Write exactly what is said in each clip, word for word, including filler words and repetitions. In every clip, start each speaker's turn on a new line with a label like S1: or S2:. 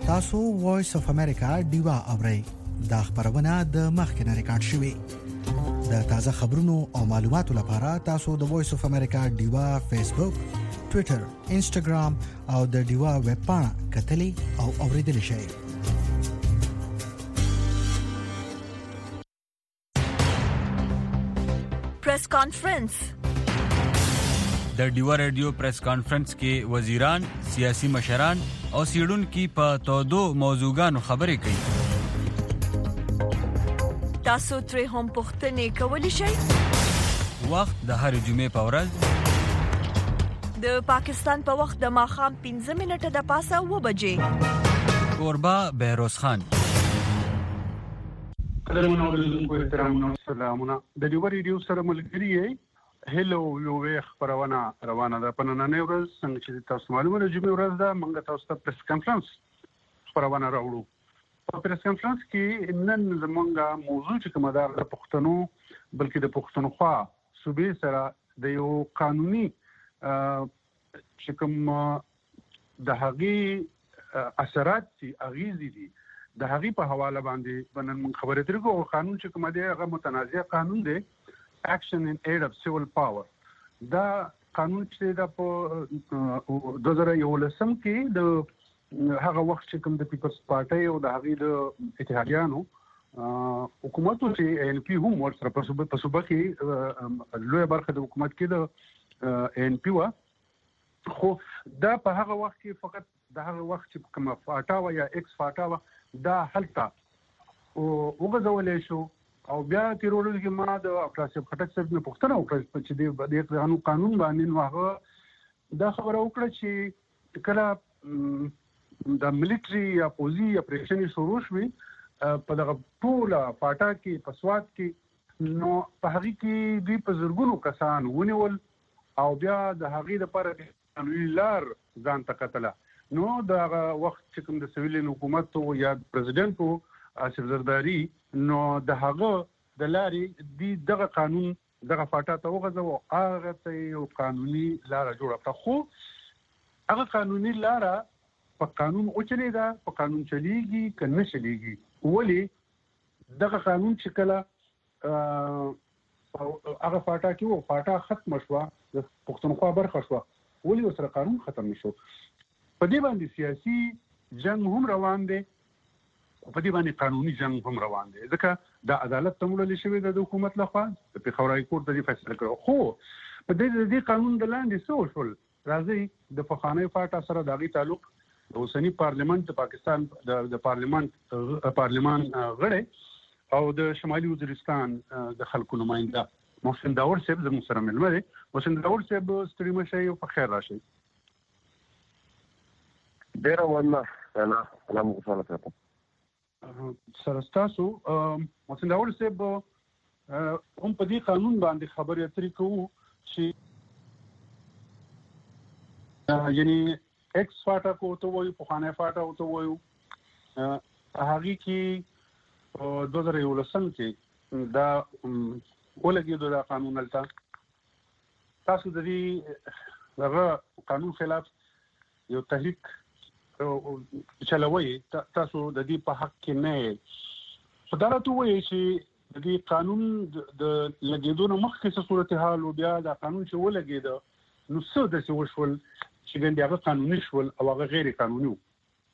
S1: تاسو وایس اف امریکا ډیوا اورئ. دا خبرونه د مخکنه ریکارډ شوې. د تازه خبرونو او معلوماتو لپاره تاسو د وایس اف امریکا ډیوا فیسبوک، ټوئیټر، انسټاګرام او د ډیوا ویب پاڼه کتلی او اوریدلی شئ.
S2: پریس کانفرنس.
S3: د ډیوا رادیو پریس کانفرنس کې وزیران، سیاسي مشران او سیډونکو په تودو موضوعګانو خبرې کوي.
S2: تاسو ترې هم پوښتنې کولی شئ.
S3: وخت د هر جمعې په ورځ
S2: د پاکستان په وخت د ماښام پنځه منټه د پاسه اوه بجې.
S3: کوربه بهروز خان.
S4: قدرمنو اوریدونکو احترامونه سلامونه. د ډیوا رادیو سره ملګری یې. هلو یو ویخ پرونه روانه ده. په نننۍ ورځ څنګه چې تاسو معلومه ده جمعې ورځ ده، موږ تاسو ته پریس کانفرنس پرونه راوړو. په پریس کانفرنس کې نن زموږ موضوع چې کومه ده د پښتنو بلکې د پښتونخوا صوبې سره د یو قانوني چې کوم د هغې اثرات دي اغیزې دي د هغې په حواله باندې نن موږ خبرې ترې کوو. قانون چې کومه دی هغه متنازع قانون دی، Action in Aid of Civil Power. دا قانون چې دا په دوه زره یولسم کې د هغه وخت چې کوم د پیپلز پارټي او د هغې د اتحادیانو حکومت چې ان پی هم ورسره په صوبه کې لویه برخه د حکومت کې د ان پی و. خو دا په هغه وخت کې فقط د هغه وخت چې کوم فاټاوا یا ایکس فاټاوا دا هلته وګځولې شو. او بیا تیرولو کې ما د افراسیب خټک صاحب نه پوښتنه وکړه چې د قانون قانون باندې نو هغه دا خبره وکړه چې کله د ملټري یا پوزي اپریشن شروع شوي په دغه ټوله فاټا کې په سوات کې نو په هغې کې دوی په زرګونو کسان ونیول او بیا د هغې دپاره قانوني لار ځان ته کتله. نو دغه وخت چې کوم د سویلین حکومت یا پرزیدنت و آصف زرداري نو د هغه د لارې دی دغه قانون دغه فاټا ته وغځوه، هغه ته یو قانوني لاره جوړه کړه. خو هغه قانوني لاره په قانون وچلېده، په قانون چلیږي که نه چلیږي. ولې دغه قانون چې کله هغه فاټا کې و فاټا ختمه شوه، د پښتونخوا برخه شوه، ولې ورسره قانون ختم نه شو؟ په دې باندې سیاسي جنګ هم روان دی، په دې باندې قانوني جنگ هم روان دی، ځکه د عدالت ته وړل شوی د حکومت لخوا د پېښور های کورټ د فیصله کړو. خو په دې د قانون د لاندې څه وشول؟ راځي د پخوانۍ فاټا سره د هغې تعلق د اوسني پارلیمنت د پاکستان د پارلیمنت پارلیمان غړی او د شمالي وزیرستان د خلکو نماینده محسن داور صاحب زموږ سره مېلمه دی. محسن داور صاحب ستړي مه شئ او په خیر راشئ.
S5: ډېره مننه. سلام وکړم
S4: سره ستاسو. محسن داور صاحب هم په دې قانون باندې خبرې اترې کوو چې یعنی ایکس فاټا کو ورته وایو، پخوانی فاټا ورته وایو. هغې کې په دوه زره یولسم کې دا ولګېدو دا قانون هلته. تاسو د دې هغه قانون خلاف یو تحریک چلوي، تاسو د دې په حق کې نه یې. خو دا راته ووایئ چې د دې قانون د لګېدو نه مخکې څه صورتحال و، بیا دا قانون چې ولګېده نو څه داسې وشول چې ګنې هغه قانوني شول او هغه غیر قانوني و؟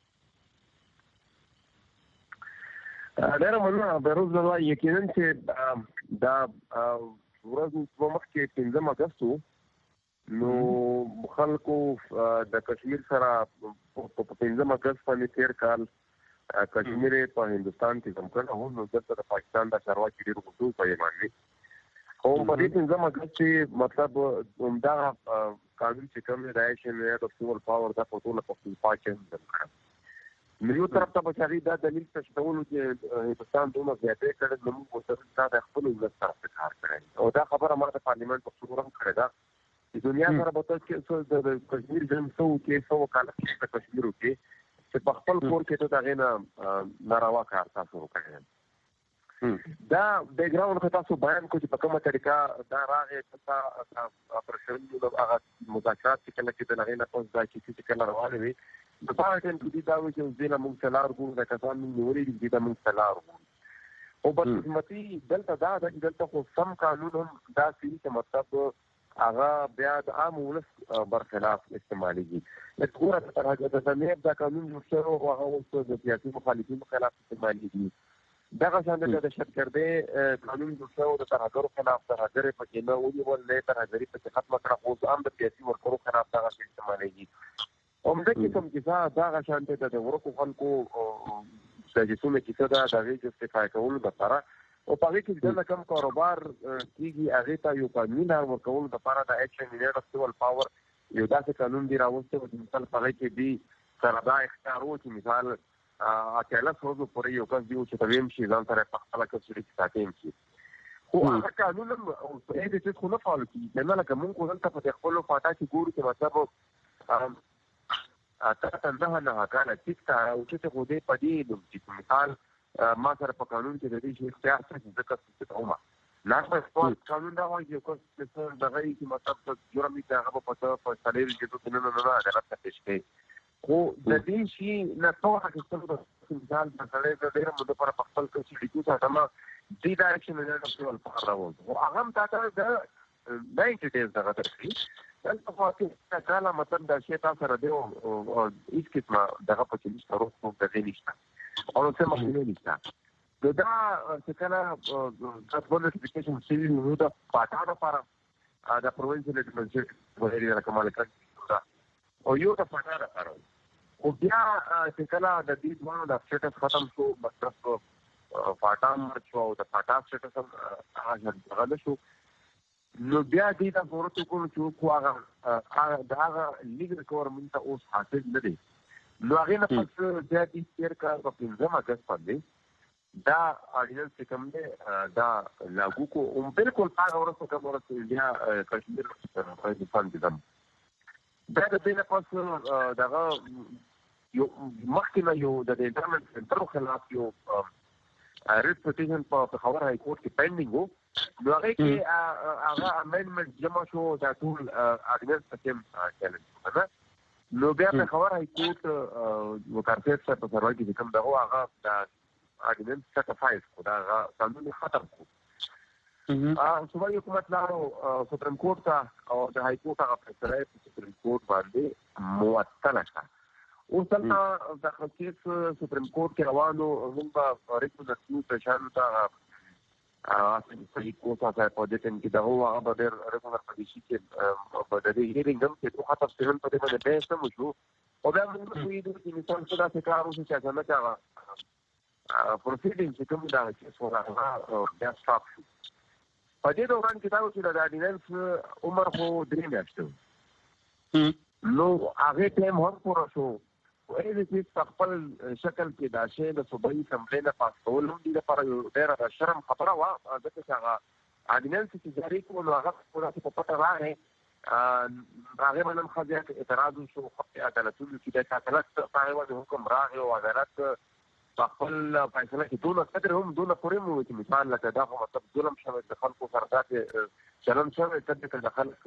S5: ډېره مننه بهروز بابا. یقینا چې دا ورځ مخکې پنځم اګست و، نو خلکو د کشمیر سره په پنځم اګست باندې تېر کال کشمیر په هندوستان کې ځم کړی و، نو دلته د پاکستان د چارواکي ډېر غوټو په یې باندې خو په دې پنځم اګست چې مطلب همدغه قانون چې کوم دی د ایکشن ان ایډ اف سیول پاور دا په ټوله پښتونخوا کې ځم کړی. نو یو طرف ته به چې هغوی دا دلیل تشدولو چې هندوستان دومره زیاتې کړی نو موږ ورته دا د خپلو ولس طرف ته کار کړی او دا خبره ما د پارلیمنټ په صدور هم کړې ده چې دنیا سره به تاسو کې د کشمیر جنګ څه وکړي، څه وکاله کې په کشمیر وکړي چې په خپل کور کې ته د هغې نه ناروا کار تاسو وکړی. دا بیکګراوند خو تاسو بیان کړو چې په کومه طریقه دا راغی دلته پرشري هغه مذاکرات چې کله چې د هغې نه پس دا کیسې چې کله روانې وي د پاره ټیم کې دا وایي چې زینا موږ سلار کوو د کسان نوري دي د موږ سلار کوو او بدقسمتي دلته دا د دلته خو سم قانون هم دا چې مطلب هغه بیا د عام ولس برخلاف استعمالېږي لکه ګوره تر هغه د زمیر دا قانون جوړ شوی او هغه اوس د سیاسي مخالفینو خلاف استعمالېږي دغه څنګه د دهشتګردۍ قانون جوړ شوی د ترهګرو خلاف ترهګرۍ پکې نه ونیول نه ترهګري پکې ختمه کړه خو هم د سیاسي ورکرو خلاف دغه استعمالېږي همدغه کوم کیسه دغه شانته د ورکو خلکو د جسمه کیسه دا د هغې جسټیفای کولو لپاره او په هغې کې دلته کوم کاروبار کېږي هغې ته یو قانوني لار ورکولو لپاره د ایکشن یونیورسټیول پاور یو داسې قانون دی راوستی و چې مثال په هغې کې دی سره دا اختیار و چې مثال اتلس ورځو پورې یو کس دی و چې ته ویم شي ځان سره په خپله کسټډي کې ساتیم شي خو هغه قانون هم په دې څیز خو نه فالو کېږي نه لکه موږ خو دلته په خپلو فاټا کې ګورو چې مطلب اته نه نه کاله ټیک تا او چې خو دې پدې د چې مثال ما سره په قانون کې د دې شي اختیار څه ځکه چې کومه نه په قانون دا وایي چې کوم څه د غي چې مطلب جرم دې هغه په پټه په سلیل کې ته نه نه نه دا راځي چې خو د دې شي نه توګه چې څه د مثال په سلیل د ډېر مده پر خپل کې چې لیکو ته ما دې ډایرکشن نه راځول په راوځو او هغه هم تاسو د نایټ ډیز دغه ترخیص دلته خو چې کله مطلب دا شی تاسو سره دی او هیڅ قسمه دغه په کې نشته روح په دې نشته او څه مخکې نشته دا چې کله د بل نوټیفیکیشن سیوی نو دا پاټا لپاره د پروینشل ایڈمنسټریټ وغیرہ رقماله کړی او یو د پاټا لپاره او بیا چې کله د دې باندې د سټیټس ختم شو مطلب پاټا مرچو او د پاټا سټیټس هم هغه غل شو نو بیا دې دا ورته کوم چې خو هغه دا هغه لیګل ګورنمنت اوس حاصل نه دی نو هغه نه پس بیا دې تیر کار په پنځم اگست باندې دا اړینل چې کوم دی دا لاګو کو هم بالکل هغه ورته کوم ورته بیا کشمیر په دې باندې دم دا د دې نه پس دغه یو مخکې یو د انټرنیټ سنټر خلاف یو ریټ پټیشن په خبر هاي کورټ کې پینډینګ وو نو هغه کې هغه امندمنت جمع شو دا ټول اګنس سیستم چیلنج کنه نو بیا په خبر هاي کورټ وکړته چې په سروای کې کوم دغه هغه دا اګنس سټیفایز کو دا قانون ختم کو ا صوبایي حکومت لارو سپریم کورټ ته او د هاي کورټ هغه فیصله په سپریم کورټ باندې موثقه شوه او څنګه د خصيص سپریم کورټ کې روانو موږ په ریکو د څو پېښانو ته ا په کوټه ځای په دې ټیم کې دا هو هغه د ریکوګنر په دې شي کې په دې هیرینګ هم چې په خاطر څنګه په دې باندې به سم شو او بیا موږ په دې کې مثال څه دا څه کار وشي چې څنګه هغه پروسیډینګ چې کوم دا چې څو هغه بیا سټاپ شو په دې دوران کې دا و چې د اډیننس عمر خو درې میاشتې نو هغه ټیم هم پوره شو او دې چې خپل شکل کې دا شی د صوبایي اسمبلی نه پاس کول هم دې لپاره یو ډېره شرم خبره وه ځکه چې هغه اډیننس چې جاري کړو نو هغه پوره په پټه راغی هغې باندې هم ښه زیات اعتراض وشو عدالتونو کې د عدالت هغې باندې حکم راغی او عدالت په خپل فیصله کې دونه قدر هم دونه پورې مو چې مثال لکه دا خو مطلب ظلم شوی د خلکو سره داسې چلن شوی چې د خلک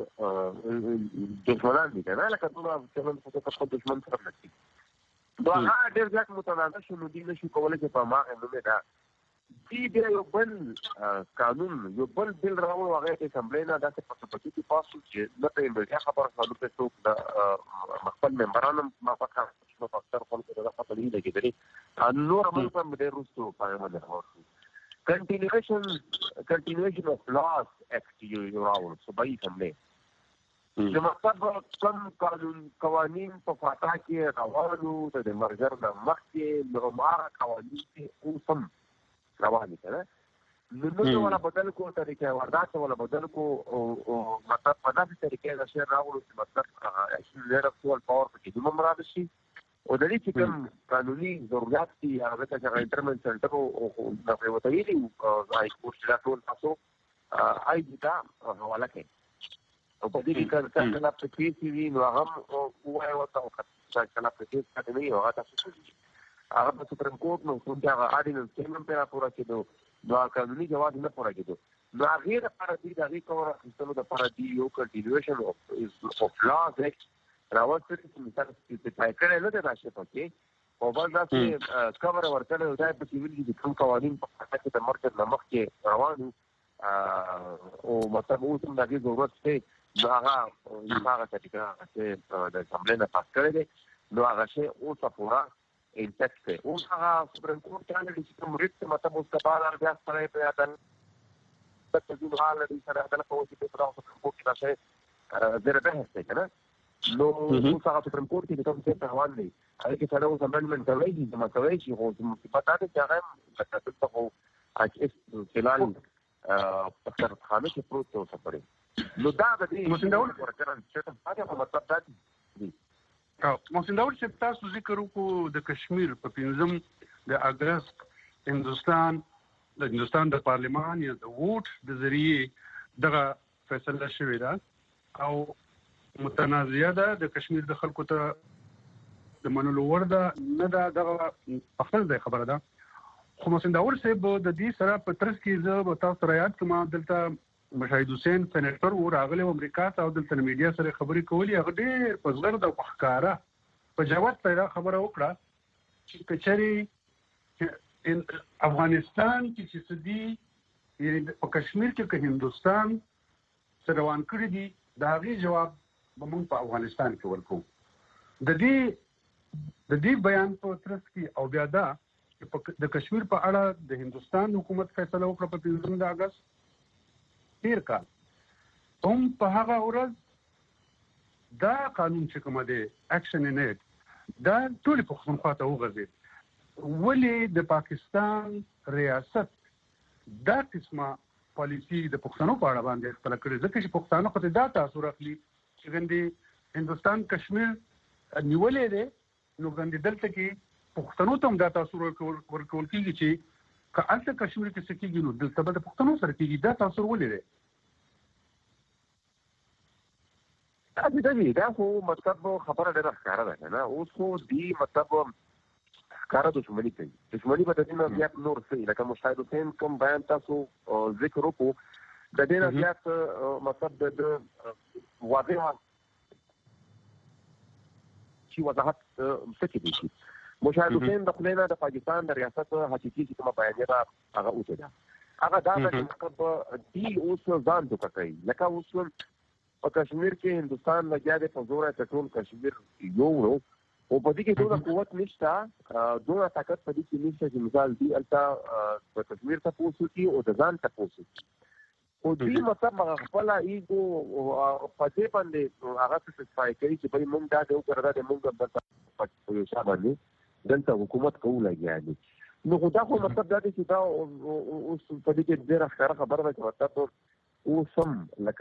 S5: دښمنان دي که نه لکه دونه چلن خو خپل دښمن سره نه کېږي نو هغه ډېر زیات متنازع شو نو دوی نشو کولی چې په هماغې نومې دا دوی بیا یو بل قانون یو بل بل راوړو هغه د اسمبلۍ نه داسې په سپکي کې پاس شو چې نه په امریکا خبره کولو کې څوک د خپل ممبران هم موافقه شو په اکثر خلکو دغه خبرې نه لګېدلې نور عمل هم ډېر وروستو په هغې باندې راوړ شو کنټینیویشن کنټینیویشن اف لاس اکټ یو راوړو صوبایي اسمبلۍ چې مطلب کوم قانون قوانین په فاټا کې روانو د مرګر نه مخکې نو هغه قوانین چې اوس هم روان دي که نه نو نو ولا بدل کو طریقې واردات ولا بدل کو مطلب په داسې طریقې دا شی راوړو چې مطلب اکشن لیر اف سول پاور په کې دومره مراد شي او د دې چې کوم قانوني ضرورت دي هغه ته چې انټرمنټ سنټر او د پریوټایي دي آی کورس دا ټول تاسو آی دي دا حواله کوي او په دې کې کله کله په کې سی وی نو هغه وایي وته چې کله په کې څه نه یو هغه تاسو هغه په سپریم کورټ نو څنګه هغه اډیننس کې په پورا کېدو نو قانوني جواز نه پوره کېدو نو هغه لپاره دې د هغې کور اخیستلو لپاره دی یو کنټینیویشن اف لاز اکټ راوځي چې مثال چې پای کړه نه راشه پکې او بل دا چې کور ورکړل دا په سیویل کې کوم قوانین په حق کې د مرکز نمخ کې روانو او مطلب اوس هم د دې ضرورت دی نو هغه هغه چې چې د اسمبلی نه پاس کړی دی نو هغه شی اوس پورا انټیکټ دی اوس هغه سپریم کورټ ته د کوم ریټ مطلب اوس د بار بیا سره په یادن د دې حال د سره د کوم چې په تاسو په کې راځي زره به هڅه کنه نو اوس هغه سپریم کورټ کې کوم څه روان دی هغه کې سره اوس امندمنت کوي چې ما کوي چې خو په پاتې چې هغه د تاسو اچ فلال په سر خانه کې پروت اوسه پړي نو دا د دې مسنداول ورکران چې هغه په مطلب دا دي
S4: او مسنداول چې تاسو ذکر وکړو د کشمیر په پنځم د اگست هندستان د هندستان د پارلمان یا د ووټ د ذریعہ دغه فیصله شوې ده او متنازعه ده د کشمیر د خلکو ته د منلو وړ ده نه ده دغه خپل ځای خبره ده خو مسنداور صاحب د دې سره په ترڅ کې زه به تاسو را یاد کوم دلته مشاهد حسین سېنیټر و راغلی و امریکا ته او دلته میډیا سره خبرې کولې هغه ډېر په زغر د ښکارا په جواب پیدا خبره وکړه چې کچري افغانستان کې چې سدي یعنی په کشمیر کې که هندستان سره روان کړی دي دا غي جواب به موږ په افغانستان کې ورکو د دې د دې بیان په ترڅ کې او بیا دا د کشمیر په اړه د هندستان حکومت فیصله وکړه په پنځم د اگست تیر کال هم په هغه ورځ دا قانون چې کومه دی اکشن ان ایډ دا ټول پښتونخوا ته وغځېد ولې د پاکستان ریاست دا قسمه پالیسی د پښتنو په اړه باندې خپل کړی ځکه چې پښتانه خو دا تاثیر اخلي چې ګندې هندستان کشمیر نیولې دی نو ګندې دلته کې پښتنو ته هم دا تاثیر ورکول کېږي چې که هلته کشمیر کې څه کېږي نو دلته به د پښتنو سره کېږي دا تاثیر ولې دی
S5: دا دې دا خو مطلب خبره ډېره ښکاره ده نه اوس خو دې مطلب ښکاره دښمني کوي دښمني به د دې نه زیات نور څه لکه مشاهد حسین کوم بیان تاسو ذکر وکړو د دې نه زیات مطلب د واضح چې وضاحت څه کې دي مشاهد حسین د خلینا د پاکستان د ریاست حقیقي چې کومه بیانیه ده هغه اوسه ده هغه دا چې مطلب دی اوس ځان دوکه کوي لکه اوس په کشمیر کې هندستان لګیا دی په زور ټول کشمیر یو ورو او په دې کې ټول قوت نشته دوه طاقت په دې کې نشته چې مثال دی البته په کشمیر ته پوسو کې او د ځان ته پوسو او دې مطلب هغه خپل ایګو په دې باندې هغه څه سپای کوي چې په موږ دا د وکړه د موږ د په شابه دلته حکومت کوله یعنی نو خدا خو مطلب دا دی چې دا اوس په دې کې ډېره ښکاره خبره ده چې مطلب اوس هم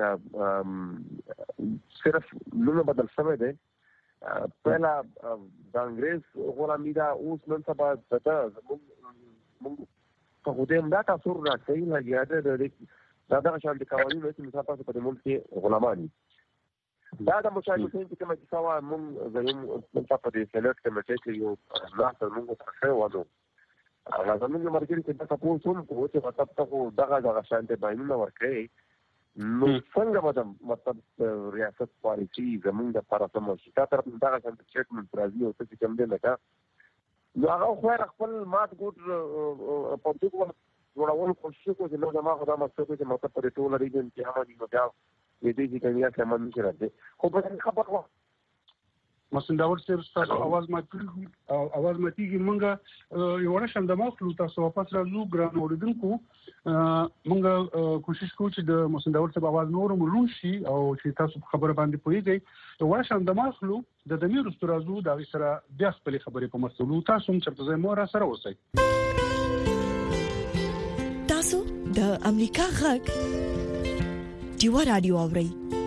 S5: لکه صرف نوم بدل شوی دی پهلا د انګریز غلامي ده اوس نن سبا ده موږ په خو دې هم دا تاثیر راکوي لګیا ده دا دغه شان د قوانینو چې مثال تاسو په دې ملک کې غلامان دا د مشاهد حسین چې کومه کیسه وه موږ زموږ دلته په دې سلیکټ کمیټې کې یو ناسته موږ ته شوی وه نو هغه زموږ ملګري چې دا تپوس هم کوو چې مطلب ته خو دغه دغه شانتې بیانونه ورکوي نو څنګه به د مطلب ریاست پالیسي زموږ دپاره څه موشي تا طرف دغه شانته سټیټمنټ راځي او څه چې کوم دی لکه نو هغه خو خپل مات ګوټ پبلیک جوړول کوشش وکړو چې نو زما خو دا مقصد دی چې مطلب په دې ټول ریجن کې هغه دي نو بیا دې دې کې بیا سامان نشي راځي خو په دې خبره
S4: مسنداور صاحب تاسو आवाज ماتي او आवाज ماتيږي مونږ یو ورشم د مخلو تاسو واپس راځو ګران اوریدونکو مونږ کوشش کوو چې د مسنداور صاحب आवाज نور ملون شي او چې تاسو خبره باندې پوهیږئ یو ورشم د مخلو د دمیر استرازو د سره بیا خپل خبرې په مسلو تاسو هم چرته زموږ را سره اوسئ
S2: تاسو د امریکا غږ دیوا رادیو اورئ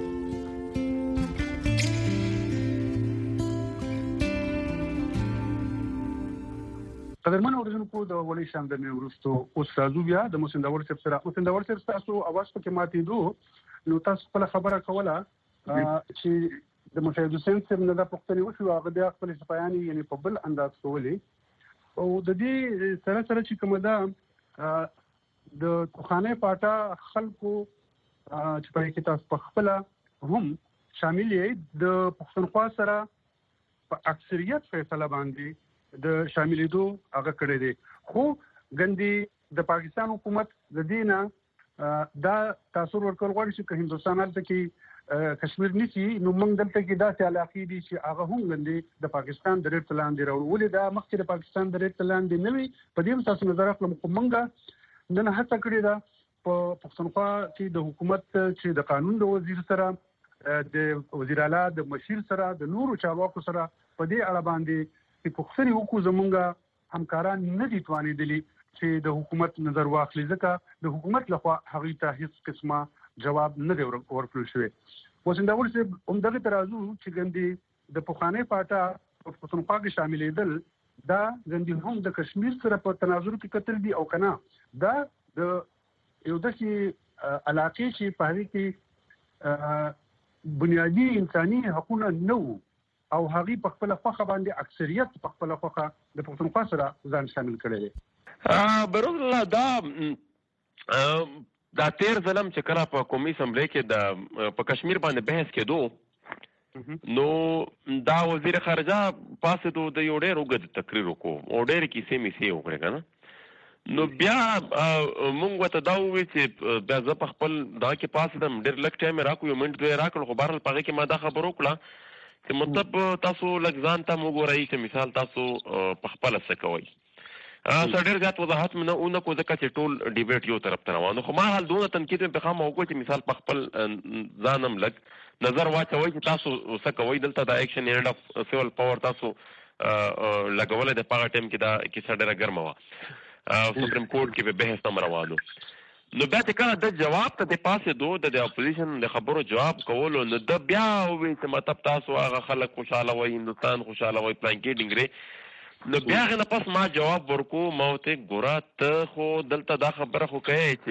S4: قدرمن اوریدونکو د ولی شام د میورستو اوس راځو بیا د مسنداور صاحب سره مسنداور صاحب تاسو आवाज پکې ماتې دو نو تاسو خپل خبره کوله چې د مشاهد حسین صاحب نه د پښتني وشو هغه د خپل صفایاني یعنی په بل انداز کولې او د دې سره سره چې کومه ده د توخانه پاټا خلکو چې په کې تاسو په خپل هم شامل یې د پښتونخوا سره په اکثریت فیصله باندې د شاملېدو هغه کړی دی. خو ګندي د پاکستان حکومت د دینه دا تاثیر ورکول غواړي چې هندستان هلته کې کشمیر نشي، نو موږ دلته کې داسې علاقې دي چې هغه هم ګندي د پاکستان د ریټ لاندې راوړو. ولې دا مخکې د پاکستان د ریټ لاندې نه وي؟ په دې تاسو نظر اخلم. خو موږ نن هڅه کړې ده په پښتونخوا کې د حکومت چې د قانون د وزیر سره، د وزیر اعلی د مشیر سره، د نورو چارواکو سره په دې اړه باندې چې پوښتنې وکړو. زمونږ همکاران نه دي توانېدلي چې د حکومت نظر واخلي، ځکه د حکومت لخوا هغوی ته هیڅ قسمه جواب نه دی ورکړل شوی. اوس همدغه صاحب همدغه ته راځو چې ګندې د پخوانۍ پاټا په پښتونخوا کې شاملېدل دا ګندې هم د کشمیر سره په تناظر کې کتل دي او که نه، دا د یو داسې علاقې چې په هغې کې بنیادي انساني حقونه نه وو او هغې په خپله خوښه باندې اکثریت په خپله خوښه د پښتونخوا سره ځان شامل کړی دی.
S6: بروز الله، دا دا تیر ځلم چې کله په قومي اسمبلی کې د په کشمیر باندې بحث کېدو، نو دا وزیر خارجه پاسېدو د یو ډېر اوږد تقریر وکړو او ډېرې کیسې میسې وکړې که نه. نو بیا مونږ ورته دا وویل چې بیا زه په خپل دغه کې پاسېدم، ډېر لږ ټایم یې راکړو، یو منټ دوی یې راکړل، خو بهرحال په هغې کې ما دا خبره وکړه چې مطلب تاسو لږ ځان ته وګورئ چې مثال تاسو په خپله څه کوئ. څه ډېر زیات وضاحت مې نه ونه کړو ځکه چې ټول ډیبیټ یو طرف ته روان و. خو مهال دونه تنقید مې پخوا وکړو چې مثال په خپل ځان هم لږ نظر واچوئ چې تاسو څه کوئ. دلته د ایکشن اینډ اف سیول پاور تاسو لګولی دی، په هغه ټایم کې دا کیسه ډېره ګرمه وه، سپریم کورټ کې به بحث هم روانو. نو بیا چې کله د جواب ته د پاسېدو د اپوزیشن د خبرو جواب کولو، نو د بیا وویل چې مطلب تاسو هغه خلک خوشحاله وئ، هندوستان خوشحاله وئ، پلانکې ډنګرې. نو بیا هغې نه پس ما جواب ورکو، ما ورته ګوره ته خو دلته دا خبره خو کوې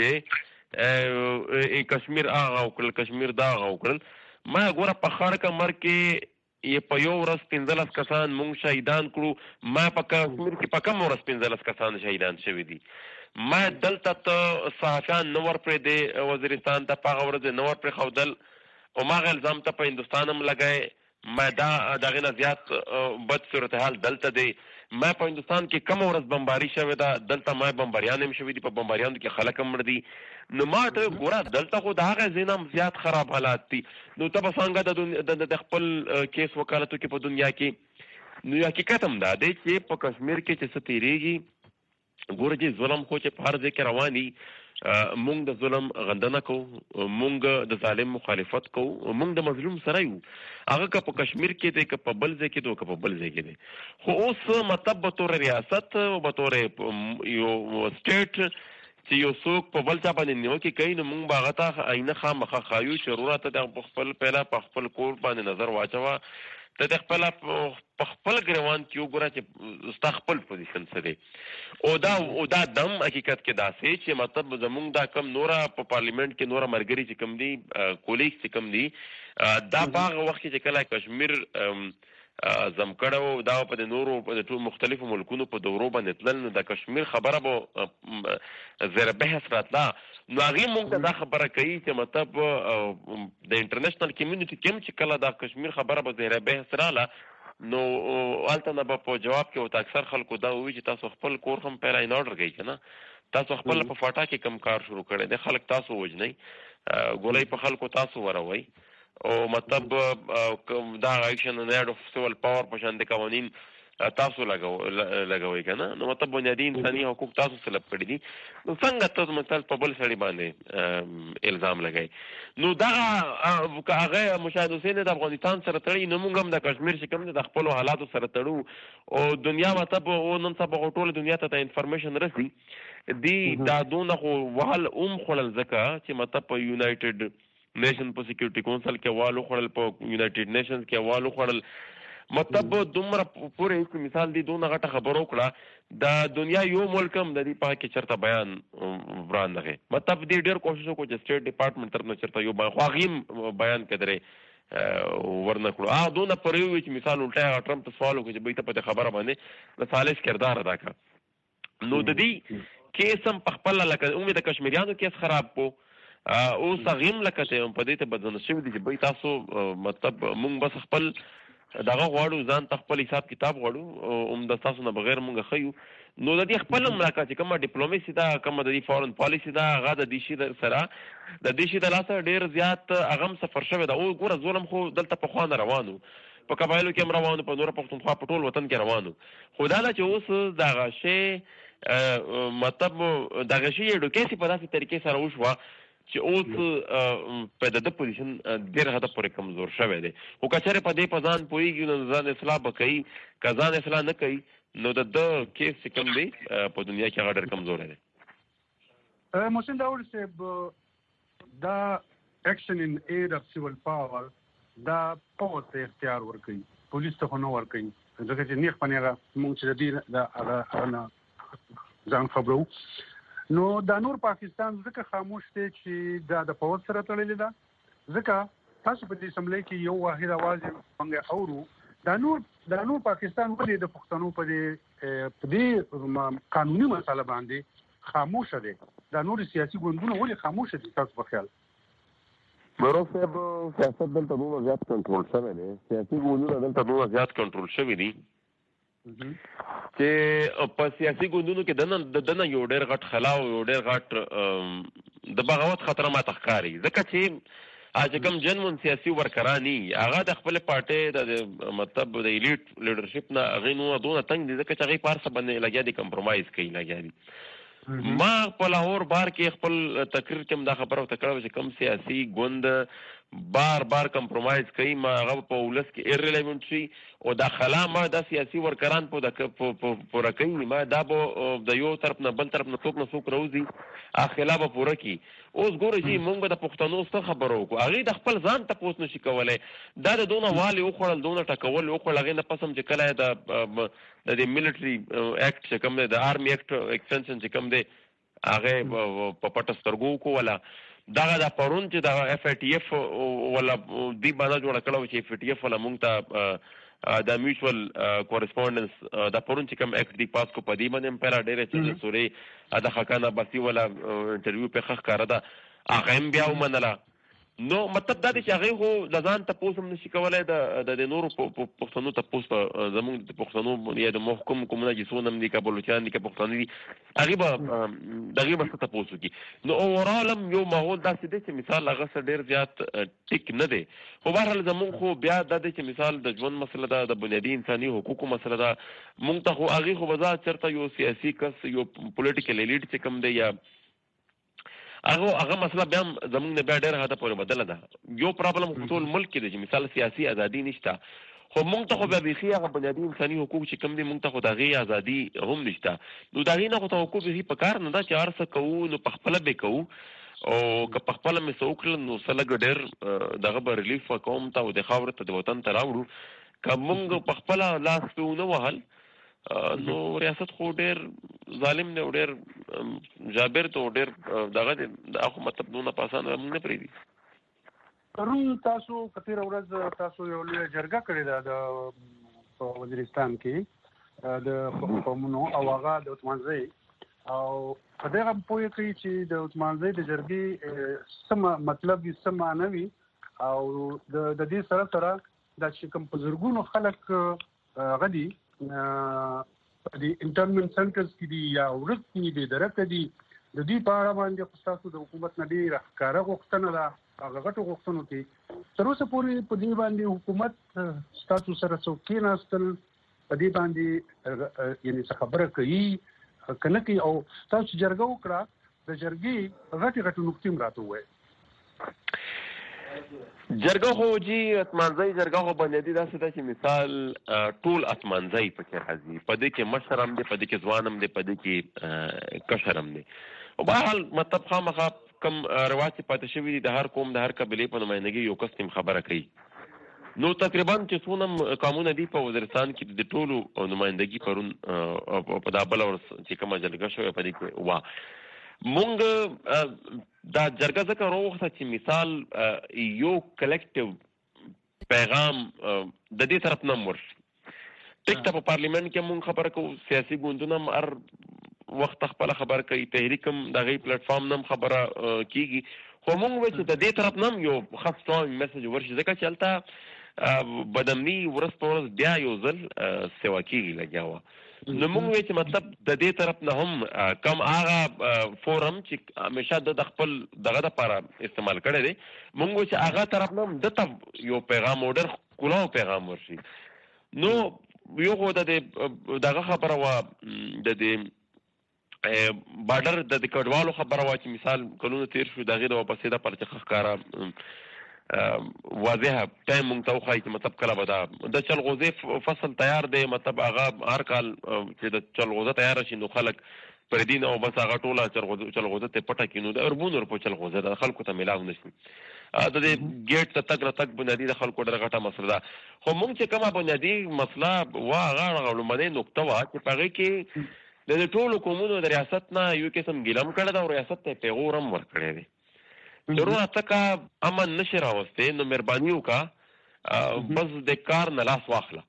S6: چې کشمیر هغه وکړل، کشمیر دا هغه وکړل. ما ګوره په خړ کمر کې یې په یو ورځ پنځلس کسان مونږ شهیدان کړو. ما په کشمیر کې په کم ورځ پنځلس کسان شهیدان شوي دي. ما دلته ته صحافیان نه ورپرېږدې وزیرستان ته، په هغه ورځ نه ورپرېښودل او ما هغه الزام ته په هندوستان هم لګی. ما دا د هغې نه زیات بد صورتحال دلته دی. ما په هندوستان کې کم ورځ بمباري شوې ده، دلته ما بمباریان هم شوي دي، په بمباریانو کې خلک هم مړ دي. نو ما ته ګوره دلته خو د هغه ځای نه هم زیات خراب حالات دي. نو ته به څنګه د خپل کیس وکالتو کې په دنیا کې. نو حقیقت هم دا دی چې په کشمیر کې چې څه تېرېږي، ګوره چې ظلم خو چې په هر ځای کې روان وي، مونږ د ظلم غندنه کوو، مونږ د ظالم مخالفت کوو، مونږ د مظلوم سره یو. هغه که په کشمیر کې دی، که په بل ځای کې دی، که په بل ځای کې دی. خو اوس مطلب به طور ریاست او به طور یو سټیټ چې یو څوک په بل چا باندې نیوکې کوي، نو مونږ به هغه ته آینه خامخا ښایو چې وروره ته د خپل پیله په خپل کور باندې نظر واچوه، ته د خپله په خپل ګریوان کې وګوره چې ستا خپل پوزیشن څه دی. او دا او دا دم حقیقت کې داسې چې مطلب زمونږ دا کم نوره په پارلیمنټ کې نوره ملګري چې کم دي، کولیګ چې کم دي، دا په هغه وخت کې چې کله کشمیر زم کړو، دا په د نورو په ټول مختلفو ملکونو په دورو باندې تلل، نو د کشمیر خبره به زیر بحث راتله. نو هغې مونږ ته دا خبره کوي چې مطلب د انټرنیشنل کمیونټي کې هم چې کله دا کشمیر خبره به زیر بحث راله، نو هلته نه به په جواب کې ورته اکثر خلکو دا ووایي چې تاسو خپل کور هم پیله ان اورډر کوئ که نه، تاسو خپل په فاټا کې کم کار شروع کړی دی، خلک تاسو وژنئ، ګولۍ په خلکو تاسو وروئ، او مطلب دا ایکشن اینډ اف سیول پاور په شان د قوانین تاسو لګوئ که نه. نو مطلب بنیادي انساني حقوق تاسو سلب کړي دي. نو څنګه ته مثال په بل سړي باندې الزام لګئ؟ نو دغه که هغه مشاهد حسین د افغانستان سره تړي، نو موږ هم د کشمیر چې کوم دی د خپلو حالاتو سره تړو او دنیا مطلب او نن سبا خو ټوله دنیا ته د انفارمیشن رسي. دي دا دونه خو وهل ام خوړل ځکه چې مطلب په یونایټډ نیشن په سیکیورټي کونسل کې والو خوړل، په یونایټډ نیشنز کې والو خوړل، مطلب دومره پورې چې مثال دی دونه غټه خبر وکړه د دنیا یو ملک هم د دې په کې چرته بیان وران نه. مطلب دې ډېر کوشش وکړو چې سټیټ ډپارټمنټ طرف نه چرته یو بیان، خو هغې بیان کدرې ورنه کړو. هغه دونه پرې وي چې مثال الټا ټرمپ ته سوال وکړي چې بهی ته په دې خبره باندې د سالس کردار ادا کړه. نو د دې کیس هم په خپله لکه عمومي د کشمیریانو کیس خراب کو، اوس هغه هم لکه ته په دې ته بدن شوی دي چې به تاسو مطلب مونږ بس خپل دغه غواړو ځان ته خپل حساب کتاب غواړو هم د تاسو نه بغیر مونږ خیو نو د دې خپل ملاقات چې کومه ډیپلوماسي دا کومه د دې فورن پالیسی دا هغه د دې شي سره د دې شي د لاسه ډیر زیات هغه سفر شوی دا او ګوره ظلم خو دلته په خوانه روانو په قبایلو کې هم روانو په نور پښتونخوا په ټول وطن کې روانو خو دا چې اوس دغه شی مطلب دغه شی ایډوکیسي په داسې طریقې سره وشوه چې اوس په د پوزیشن ډېر حد پورې کمزور شوی دی خو که چېرې په دې په ځان پوهېږي نو ځان اصلاح به کوي که ځان اصلاح نه کوي نو د ده کیس چې کوم دی په دنیا کې هغه ډېر کمزوری دی.
S4: محسن داوود صاحب دا اکشن ان اید اف سیول پاور دا پوت ته اختیار ورکوي پولیس ته خو نه ورکوي ځکه چې نیغ په نیغه مونږ چې د دې د هغه نه ځان خبرو نو دا نور پاکستان ځکه خاموش دی چې دا د پوت سره تړلې ده ځکه تاسو په دې سملې کې یو واحد اواز څنګه اورو دا نور دا نور پاکستان ولې د پښتنو په دې په دې قانوني مسله باندې خاموش دي دا نور سیاسي ګوندونه ولې خاموش دي تاسو په خیال؟
S6: مرو صاحب سیاست دلته دومره زیات کنټرول شوی دی سیاسي ګوندونه دلته دومره زیات کنټرول شوي دي چې په سیاسي ګوندونو کې دنه د دنه یو ډېر غټ خلا او یو ډېر غټ د بغاوت خطر ماته ښکاري ځکه چې چې کوم جنون سیاسي ورکرانی هغه د خپل پارټي د مطلب د ایلیټ لیډرشپ نه هغه نو دونه تنگ دي ځکه چې هغه پارسه باندې لګیا دي کمپرمایز کوي لګیا دي ما په لاهور بار کې خپل تقریر کې دا خبره وکړه چې کوم سیاسي ګوند بار بار کمپرمایز کوي ما هغه په ولس کې ایرلیونټ شي او دا خلا ما د سیاسي ورکران په د پوره کوي ما دا به د یو طرف نه بل طرف نه څوک نه څوک راوځي اخلا به پوره کوي اوس ګوره چې مونږ د پښتنو څخه خبرو کو هغه د خپل ځان ته پوس نشي کولای دا د دونه والی او خړل دونه ټکول او خړل هغه نه پسم چې کله د د ملټري اکټ چې کوم د آرمي اکټ ایکستنشن چې کوم دی هغه په پټه سترګو کو ولا دغه د پرون چې د اف ای ټی اف ولا دی باندې جوړ کړو چې اف ای ټی اف ولا مونږ ته د میوچوال کورسپونډنس د پرون چې کوم اکټ دی پاس کو پدی باندې په ډېر چې سوري د حقانه بسی ولا انټرویو په خخ کار ده هغه هم بیا ومنله نو مطلب دا دی چې هغه خو د ځان تاسو هم نشي کولای د د نورو پښتنو تاسو زموږ د پښتنو یا د محکوم کومه چې سونم دي کابلچان دي پښتون دي هغه به دغه به تاسو کی نو اورالم یو ماحول داسې دی چې مثال هغه سره ډیر زیات ټیک نه دی خو بهرحال زموږ خو بیا د دې چې مثال د ژوند مسله ده د بنیادی انساني حقوقو مسله ده مونږ ته خو هغه خو بزا چرته یو سیاسي کس یو پولیټیکل ایلیټ چې کوم دی یا هغه هغه مسله بیا زمونږ نه بیا ډېر حد پورې بدله ده یو پرابلم خو ټول ملک کې دی چې مثال سیاسي ازادي نشته خو مونږ ته خو بیا بیخي هغه بنیادي انساني حقوق چې کوم دي مونږ ته خو د هغې ازادي هم نشته نو د هغې نه خو توقع بیخي په کار نه ده چې هر څه کوو نو په خپله به کوو او که په خپله مې څه وکړل نو څه لږ ډېر دغه به ریلیف قوم ته او د خاورې ته د وطن ته راوړو که مونږ په خپله لاس پې ونه وهل نو ریاست خو ډېر ظالم دی او ډېر جابر ته او ډېر دغه دی دا خو مطلب دونه په اسانه مونږ نه پرېږدي
S4: پرون تاسو کتیره ورځ تاسو یو لویه جرګه کړې ده د په وزیرستان کې د قومونو او هغه د عثمانزۍ او په دغه پوهه کوي چې د عثمانزۍ د جرګې سم مطلب یې سم معنی وي او د د دې سره سره د چې کوم په زرګونو خلک غدي د انټرنمنت سنټرز کې دي یا ورځ کې دي درکې دي د دې په اړه باندې خو تاسو د حکومت نه ډیره ښکاره غوښتنه ده هغه غټو غوښتنو کې تر اوسه پورې په دې باندې حکومت تاسو سره څوک کېناستل په دې باندې یعنی څه خبره کوي کنه کې او تاسو جرګه وکړه د جرګې غټي غټو نقطې راته وایي
S6: جرګه خو جی اتمانځي جرګه خو بنیادی داسې ده چې مثال ټول اتمانځي پکې راځي په دې کې مشر هم دی په دې کې ځوان هم دی په دې کې کشر هم دی او بهرحال مطلب خامخا کم رواج پاتې شوي دي د هر قوم د هر قبیلې په نمائندګي یو کس تیم خبره کوي نو تقریبا چې څونه قانون دي په وزیرستان کې د ټولو نمائندګي پرون په دا بل ور چې کومه جرګه شوې په دې کې وا مونږ دا جرګه ځکه راوخته چې مثال یو کلیکټیو پیغام د دې طرف نه ورشي ټیک ته په پارلیمنت کې مونږ خبره کوو سیاسي ګوندونه هم هر وخت خپله خبره کوي تحریک هم د هغې پلیټفارم نه هم خبره کېږي خو موږ وایو چې د دې طرف نه یو خاص ټایم میسج ورشي ځکه چې هلته بدامني ورځ په ورځ بیا یو ځل سیوا کېږي لګیا وه. نو موږ وایو چې مطلب د دې طرف نه هم کم هغه فورم چې همیشه د خپل دغه دپاره استعمال کړی دی، موږ وایو چې هغه طرف نه هم ده ته یو پیغام او ډېر ښکلاو پیغام ورشي. نو یو خو د دې دغه خبره وه د دې بارډر د کډوالو خبره وه چې مثال کلونه تېر شو د هغې د واپسې دپاره چې ښه ښکاره واضحه ټایم مونږ ته وښایي چې مطلب کله به دا د چلغوزې فصل تیار دی، مطلب هغه هر کال چې د چلغوزه تیاره شي نو خلک پر دې نه او بس هغه ټوله چلغوزه ته پټه کړي نو د اربون ورپو چلغوزه د خلکو ته میلاو نه شي. د دې ګیټ ته تګ راتګ بنیادي د خلکو ډېره غټه مسله ده. خو مونږ چې کومه بنیادي مسله وه هغه لومړنۍ نقطه وه چې په هغې کې د دې ټولو قومونو د ریاست نه یو قسم ګیله هم کړې ده او ریاست ته یې پیغور هم ورکړی دی. ضرور ته که امن نشي راوستی نو مهرباني وکړه بس د کار نه لاس واخله،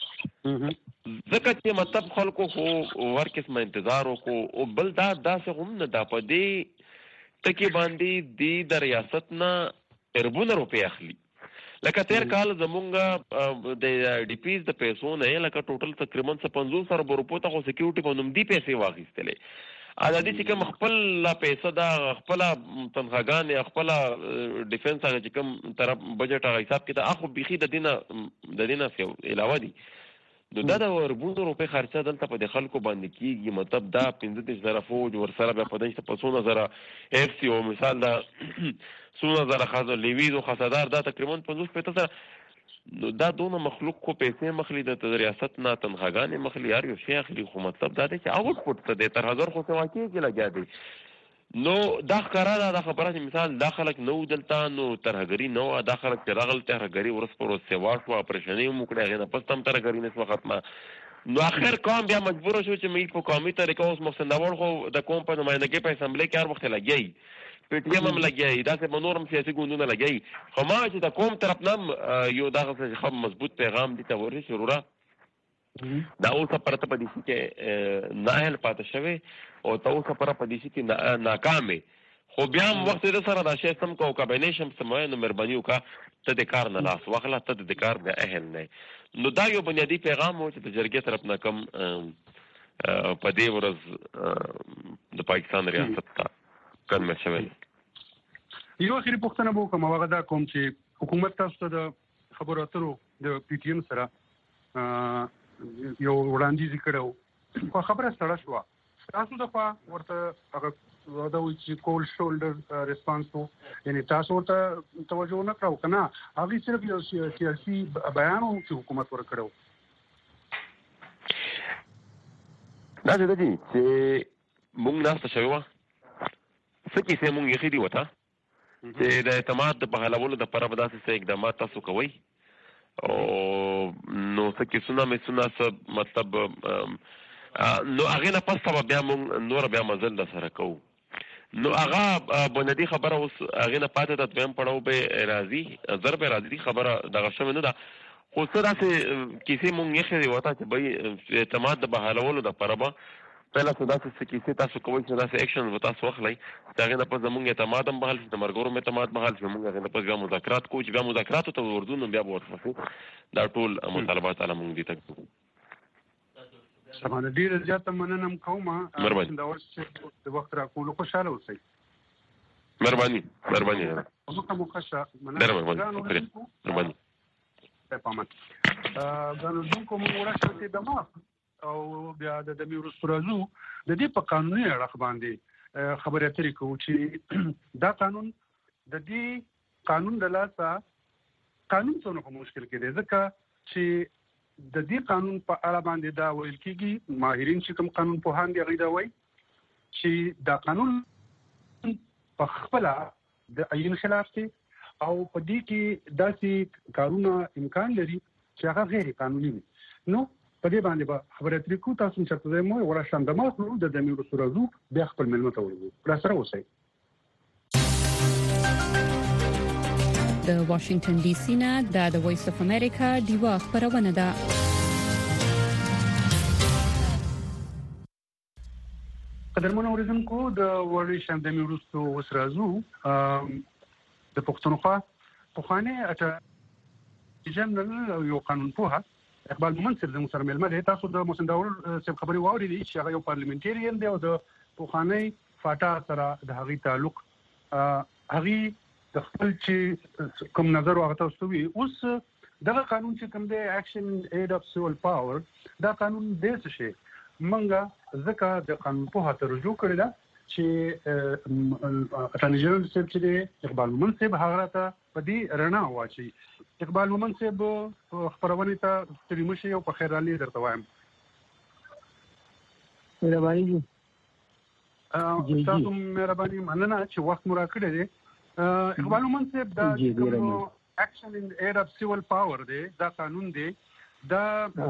S6: ځکه چې مطلب خلکو خو هر قسمه انتظار وکړو. او بل دا داسې هم نه ده په دې ټکي باندې دی د ریاست نه اربونه روپۍ اخلي. لکه تیر کال زمونږ د ډي پیز د پیسو نه لکه ټوټل تقریبا څه پنځوس اربه روپو ته خو سکیورټي په نوم دي پیسې واخیستلې. دا دې چې کوم خپله پیسه ده خپله تنخواګانې خپله ډیفنس هغه چې کوم طرف بجټ هغه حساب کې ده هغه بیخي د دې نه د دې نه علاوه دي. نو دا د اربونو روپۍ خرچه دلته په د خلکو باندې کېږي. مطلب دا پنځه دېرش زره فوج ورسره بیا په دې په څونه زره اف سی او مثال دا څونه زره خزه لیویز او خزادار دا تقریبا پنځوس شپېته زره. نو دا دونه مخلوق خو پیسې مخلي د ریاست نه تنخواګانې مخلي هر یو شی اخلي. خو مطلب دا دی چې آوټپوټ ته دی تر هزار خو سوا کېږي لګیا دی. نو دا ښکاره ده دا خبره چې مثال دا خلک نه وو دلته نو ترهګري نه وه. دا خلک چې راغل ترهګري ورځ په ورځ سیوا شوه اپریشنې هم وکړې هغې نه پس هم ترهګري نه شوه ختمه. نو اخر قوم بیا مجبوره شو چې موږ په قومي طریقه اوس محسن نوال خو د قوم په نمایندګۍ په اسمبلۍ کې هر وخت لګیایي، پی ټي ایم هم لګیایي، داسې به نور هم سیاسي ګوندونه لګیایي. خو ما چې د قوم طرف نه هم یو دغه ښه مضبوط پیغام دې ته ورشي وروره دا اوسه پرته په دې کې نااهل پاتې شوی او ته اوسه پره په دې کې ناکامې. خو بیا هم وخت د سره دا شی سم کو کابینیشن سموي نو مهرباني وکړه ته د کار نه لاس واخله، ته د کار د اهل نه. نو دا یو بنیادی پیغام و چې د جرګې طرف نه کم په دې ورځ د پاکستان ریاست ته کلمه شوی.
S4: یو اخري پوښتنه به وکړم هغه دا کوم چې حکومت تاسو ته د خبرو اترو د پی ټي ایم سره یو وړاندیز کړو خو خبره سره شوه تاسو دغه ورته هغه دا وایي چې کول شولډر ریسپانس وو، یعنی تاسو ورته توجه نه کړو که نه هغې صرف یو سیاسي بیان وو چې حکومت ورکړو.
S6: دا څه ده چې مونږ ناسته شوې وه څه کیسې مونږ ایښي دي ورته چې د اعتماد د بحالولو دپاره به داسې څه اقدامات تاسو کوئ او نو څه کیسونه میسونه څه مطلب نو هغې نه پس به بیا مونږ نوره بیا مزل د سره کوو. نو هغه بنیادي خبره اوس هغې نه پاتې ده دویم پړاو به راځي زر به راځي خبره دغه شوې نه ده. خو څه داسې کیسې مونږ ایښې دي ورته چې به اعتماد د بحالولو دپاره به پهله څه داسې څه کیسې تاسو کوئ چې داسې ایکشن به تاسو واخلئ چې هغې نه پس زمونږ اعتماد هم بحال شي، د ملګرو هم اعتماد بحال شي، مونږ هغې نه پس بیا مذاکرات کوو چې بیا مذاکراتو ته ورځو نو بیا به ورپسې دا ټول مطالبات هله مونږ دې ته کوو.
S4: ډېره زیاته مننه هم کوم د وخت راکولو خوشحاله اوسئ.
S6: مهرباني مهرباني
S4: مخه مو ښه شه.
S6: ډېره مهرباني مهرباني.
S4: ګانوونکو موږ ورسېدې دماغ او بیا د دمې وروسته راځو د دې په قانوني اړخ باندې خبرې اترې کوو چې دا قانون د دې قانون د لاسه قانون څونه په مشکل کې دی ځکه چې د دې قانون په اړه باندې دا ویل کېږي ماهرین چې کوم قانون پوهان دي هغوی دا وایي چې دا قانون په خپله د عین خلاف دی او په دې کې داسې کارونه امکان لري چې هغه غیر قانوني وي. نو په دې باندې به خبرې اترې کوو. تاسو هم چېرته ځای مو ورشان دماغ کړو د دمې وروسته راځو بیا خپل مېلمه ته ورځو. راسره اوسئ.
S7: د واشنگټن ډي سي نه د وایس اف امریکا دیوا خبرونه ده.
S4: قدرمن اوریدونکو د وړي شاندمي ورستو وسرازو د پښتونخوا په خانه اټ جنرال یو قانون په اقبال مومن سره د مسر ملمه تاسو د موسنداور سب خبري واوري دي چې هغه یو پارلیمنټریان دی او د پوخانه فاټا سره د هغه تعلق هغه د خپل چې کوم نظر واغته وسوي اوس دغه قانون چې کوم دی اکشن اید اف سول پاور دا قانون د څه شي منګه ځکه د قانون په هڅه رجوع کړی دا چې اټارنی جنرال صاحب چې اقبال مومن صاحب هغه ته په دې رڼا واچي. اقبال مومن صاحب خبرونه ته ستړي مشي او په خیر علي درته وایم.
S8: مهرباني جی
S4: تاسو مهرباني مننه چې وخت مو راکړی دی. اقبال مومن صاحب دا اکشن ان ایر اف سیول پاور دی دا قانون دی دا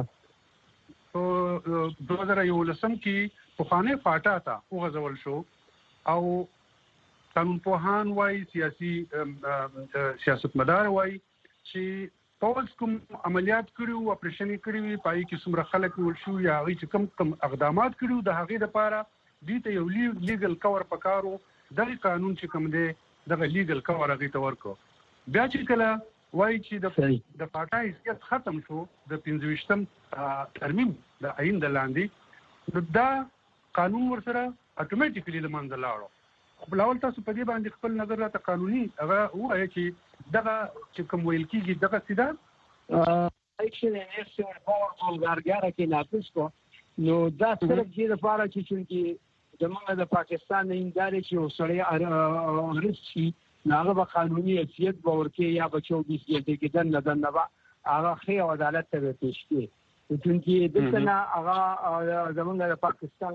S4: په دوه هزار یولسم کې په خانه فاټا ته وغځول شو او قانون پوهان وايي سیاسي سیاستمدار وايي چې پولیس کوم عملیات کړیو اپریشن کړیو پای کې څومره خلک ورشو یا هغه چې کم کم اقدامات کړیو د هغه لپاره دې ته یو لیګل کور پکارو د قانون چې کوم دی دغه لیګل کور هغه ته ورکو. بیا چې کله وایي چې د د فاټا حیثیت ختم شو د پنځه ویشتم ترمیم د عین د لاندې نو دا قانون ورسره اتوماتیکلی د منځ لاړو. خو بلاول تاسو په دې باندې خپل نظر راته قانوني هغه وایي چې دغه چې کوم ویل کېږي دغه سیده
S8: اکشن ان سیول پاور ولګارګاره کې ناقص کو نو دا صرف چې د پاره چې چې د موږ د پاکستان نه انداري چې وسړی ارسي ناغه به قانوني حیثیت باور کې یا به چوبیس ګټه کې دن نه دن نه هغه خې عدالت ته پیش کې چې دلته نه هغه زمونږ د پاکستان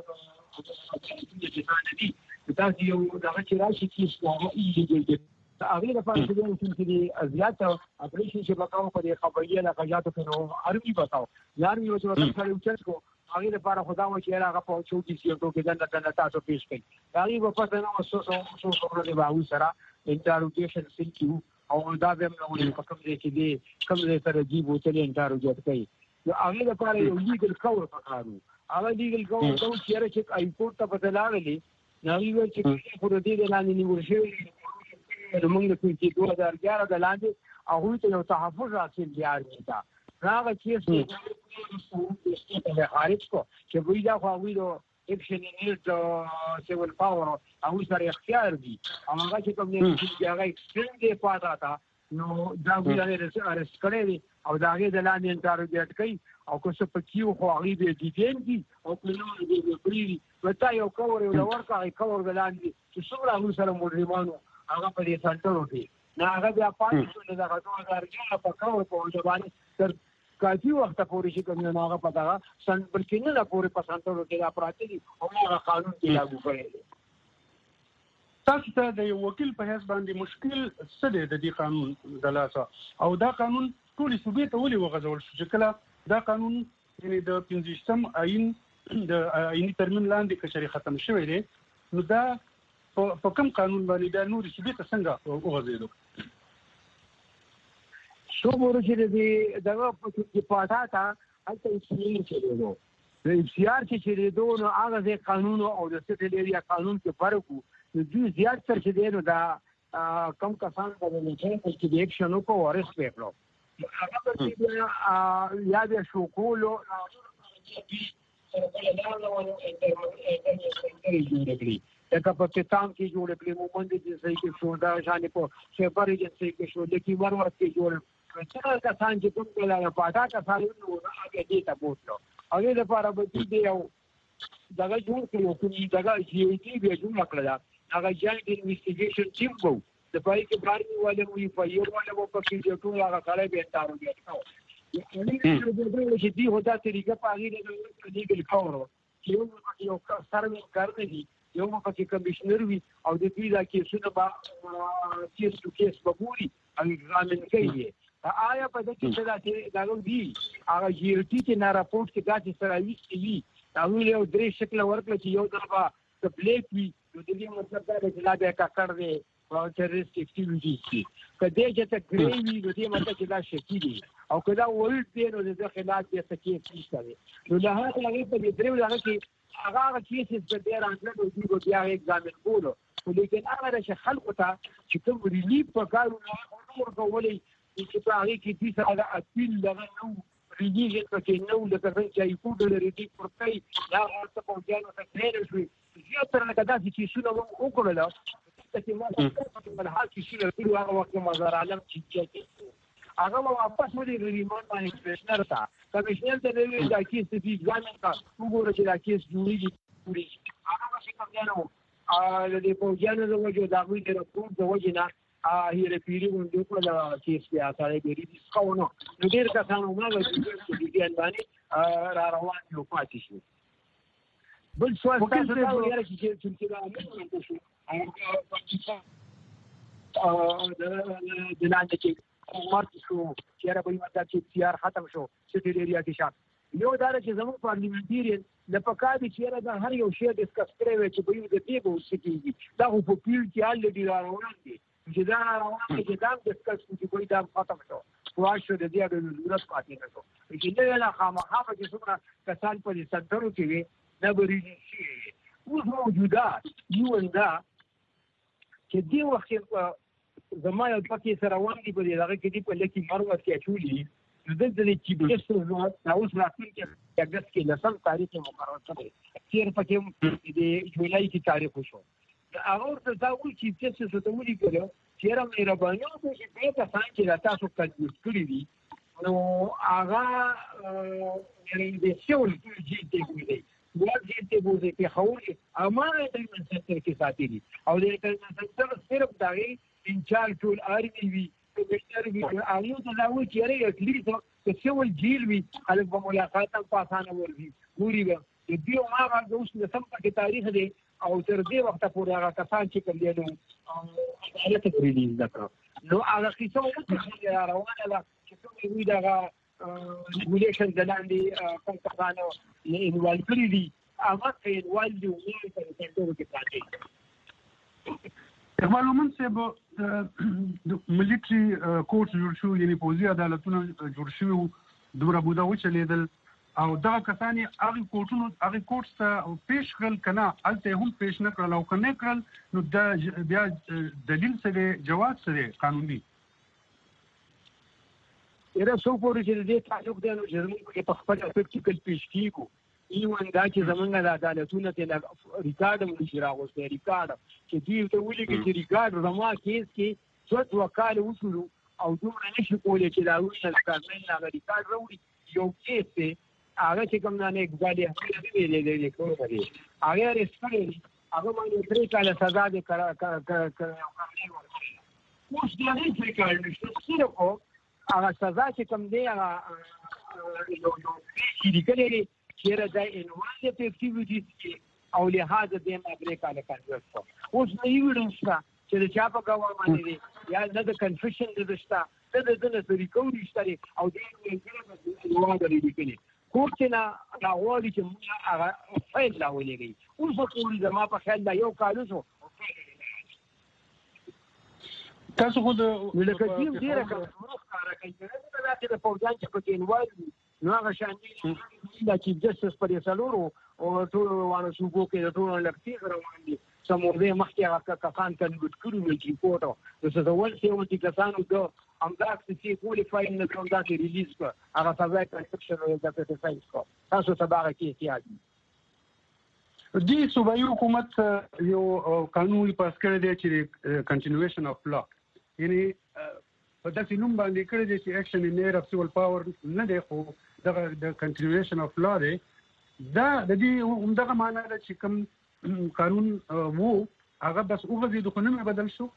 S8: دي دا یو دغه چې راشي چې هغه ایږي هغه د پاکستان چې ازیات اپریشن چې بقاو په دې خبريه نه غاجاتو کې نو عربي بتاو یارمي وته ورته وچت کو هغه لپاره خدا مو چې هغه په چوبیس ګټه کې دن نه دن تاسو پیش کړي هغه په پاتې نو سو سو سو خبره به سره انټروګیشن سینکیو او دا به موږ په کوم ځای کې دي کوم ځای سره جی بوتل انټروګیټ کوي نو هغه لپاره یو لیګل کور پکارو هغه لیګل کور دا چې چې آی کورټ ته بدلالي نو یو چې پر دې د لاندې نیول شوی د موږ د دوه هزار اګیاره د لاندې هغه ته یو تحفظ حاصل دی دا هغه چې څه خارج کو چې وی دا خو وی اکشن نیټ سیول پاور او سره اختیار دي هغه چې کوم نه چې هغه اکسټند دی پاتا تا نو دا ویل ارست کړی او دا هغه د لاندې انټروګیټ کوي او کو څه پکیو خو هغه دی ډیټین دي او په نوم دی پری وتا یو کور یو ورکا کور د لاندې چې څومره موږ سره مجرمانو هغه په دې سنټر وتی نه هغه بیا پاتې شو دا دوه هزار اګیاره په کور په ځواني تر کافي وخت پورې چې کوم نه هغه پتا سن بلکې نه پورې پسانته کې دا پراته دي او هغه قانون کې لاګو کړي.
S4: تاسو ته د یو وکیل په هیڅ باندې مشکل څه دی د دې قانون د لاسه او دا قانون ټول صوبې ته ولې وغځول شو چې کله دا قانون یعنی د پنځه ویشتم عین د عیني ترمیم لاندې کچري ختم شوی دی نو دا په کوم قانون باندې دا نور صوبې ته څنګه وغځېدو؟
S8: شو مورو چې دې دغه په پاټا تا هلته اصلي چې نو د اختیار چې دې نو هغه د قانون او د ستلېریا قانون کې فرق وو نو دوی زیات تر چې دې نو دا کم کسان په دې چې د اکشن کو ورس پیپلو هغه په دې یا د شو کولو لکه په پاکستان کې جوړ کړي مومند دي چې کې شو دا ځانې په شپږ کې کې شو د کی ورور کې جوړ څنګه کسان چې کوم کله پاټا کسان نو هغه دې ته بوتلو هغه لپاره به دې یو دغه جوړ کړو چې دغه چې دې به جوړ کړل هغه جاینټ انویسټیګیشن ټیم وو د پای کې بارني والے وی په یو والے وو په کې ټول هغه کړه به تارو کې کاو یعنی چې دې هدا طریقه په هغه د لیګل کاورو چې یو سره کار دی یو مکه کمشنر وی او د دې دا کیسونه با کیس ټو کیس بګوري او ایگزامین کوي آیا په دې کې دا چې دا دی هغه جیرټی کې نه راپورټ کې دا چې سره وی دا ویل یو درې شکل ورکړي چې یو ځل با د بلیک وی د دې مطلب دا چې لا به کا کړ دی ټیرریست اکټیویټیز دي کله چې ته ګری وي نو دې مطلب چې دا شکی دي او کله ولټ دی نو د خلاف د تکیه کیږي نو له هغه هغه په دې درو هغه کې هغه کیسې د ډیر انځور دی بیا ایگزامین کولو ولیکن هغه چې خلکو ته چې کوم ریلیف په کارونه ورکولې چې په هغه کې دې سره اپیل لغه نو ریلیږي چې نو د څنګه چې یو ډول ریلیف ورکړي دا ورته په ځانو ته کړی شوی چې تر نه کدا چې شنو وکړل چې ما په حال کې شنو کړو هغه وخت مزار عالم چې هغه واپس مې ریموټ باندې کمشنر تا کمشنر ته ویل دا کیس دې ځان کا وګوره چې دا کیس جوړیږي پوری هغه څه کوم جنو ا دې په ځانو د وجو دا وی د راپور د وجنه ا هیره پیری وندو په لا کیس بیا سره دې دې څاونه نو ډیر کسانو ما چې دې باندې را روان یو پاتې شو بل څه تاسو ته ویل چې چې دا موږ شو ا د لاندې کې مارچ شو چې را به مطلب چې تیار ختم شو چې د ایریا کې شات یو دا چې زموږ پارلیمنټریان د پکادي چې را د هر یو شی ډیسکس کړي چې به یو د دې به وسکیږي دا په پیل کې حل دی روان دي چې دا روان دي چې دا ډیسکس چې کوئی دا ختم شو واښو د دې د ضرورت پاتې نه شو چې نه لا خامخا چې څومره کسان په دې سنټرو کې وي دا به ریږي اوس موجوده یو انده چې دی وخت زما یو پکې سره روان دي په دغه کې دی په لکه مروه کې اچولي نو دلته چې بهشته نو دا اوس راتلونکي کې اگست کې لسم تاریخ مقرر کړی چې پکې د جولای کې تاریخ وشو هغه ورته دا وایي چې چې څه ته ولي کړو چې را مې ربانو چې په تاسو کې تاسو کډوس کړی دي نو هغه د شول چې دې کوي ورته ته بوزي په خوري اما د منځ کې ساتي او د منځ صرف داغي انچار ټول ارمي وي د بشر وي اړیو ته لاوي چې ری اټلیسټ چې څول جیل وي خلک په ملاقات هم پاسانه ورغي ګوري د دې ما باندې اوس د سم په تاریخ دی او تر دې وخت پورې هغه کسان چې کوم دي نو حالت ریلیز نکړو نو هغه څه چې روانه ده چې کوم وي دا ریګولیشن د لاندې کوم کسانو انوال کړی دي هغه په انوال دی او په سنټرو کې پاتې
S4: اقبال مومن صاحب د ملټري کورټ جوړ شو یعنی پوزي عدالتونه جوړ شوي دومره موده وچلېدل او دغه کسان هغه کورټونو هغه کورټ ته پیش کړل کنه هلته هم پیش نه کړل او کنه کړل نو د بیا دلیل سره جواز سره قانوني
S8: ایره څو پورې چې دې تعلق دی نو چې موږ په خپل پریکټیکل پیش کیږو ایوان دا چې زمونږ د عدالتونو ته ریکارډ مو شي راغوسته ریکارډ چې دې ته ولي کې چې ریکارډ زما کیس کې څو وکاله وشو او دومره نشي کولای چې دا وښه کارمن هغه ریکارډ وروړي یو کیس ته هغه چې کوم نه اقبالي هغه ویلې دې کوم دی هغه رسپړي هغه باندې درې کاله سزا دې کرا کرا اوس دې نه څه کار نشته صرف هغه سزا چې کوم دی هغه یو یو چې دې چیرې دا انوال د اکټیویټیز او لحاظ د مابریک علی کنټرول اوس نه ویډنس چې د چا په ګوا باندې یا نه د کنفیشن د دشتا د د د ریکورډ شته او د یو د ریکورډ کوټ نه راوړي چې موږ هغه فایل لا ولېږي اوس په ټول زما په خیال دا یو کال شو
S4: تاسو خو د
S8: ولکه دې ډیره کار کوي دا چې په ځان کې په انوال نو هغه شان دي چې چې جسټس پر یسالورو او ټول وانه شوګو کې ټول لکتي روان دي سمورې مخکې هغه کسان کنډ کړو چې ریپورت او څه ډول څه چې کسانو د امداک چې کوالیفای نه کوم دا چې ریلیز کړ هغه سزا کنسپشن او د پټفایل کو تاسو تبعه کې احتیاط
S4: دي صوبایي حکومت یو قانون پاس کړی دی چې کنټینیویشن اف لا یعنی په داسې نوم باندې کړی دی چې اکشن ان ایر اف سیول پاور نه دی خو دغه د کنټینیویشن اف لا دی دا د دې همدغه معنی ده چې کوم قانون وو هغه بس وغځېد خو نوم بدل شو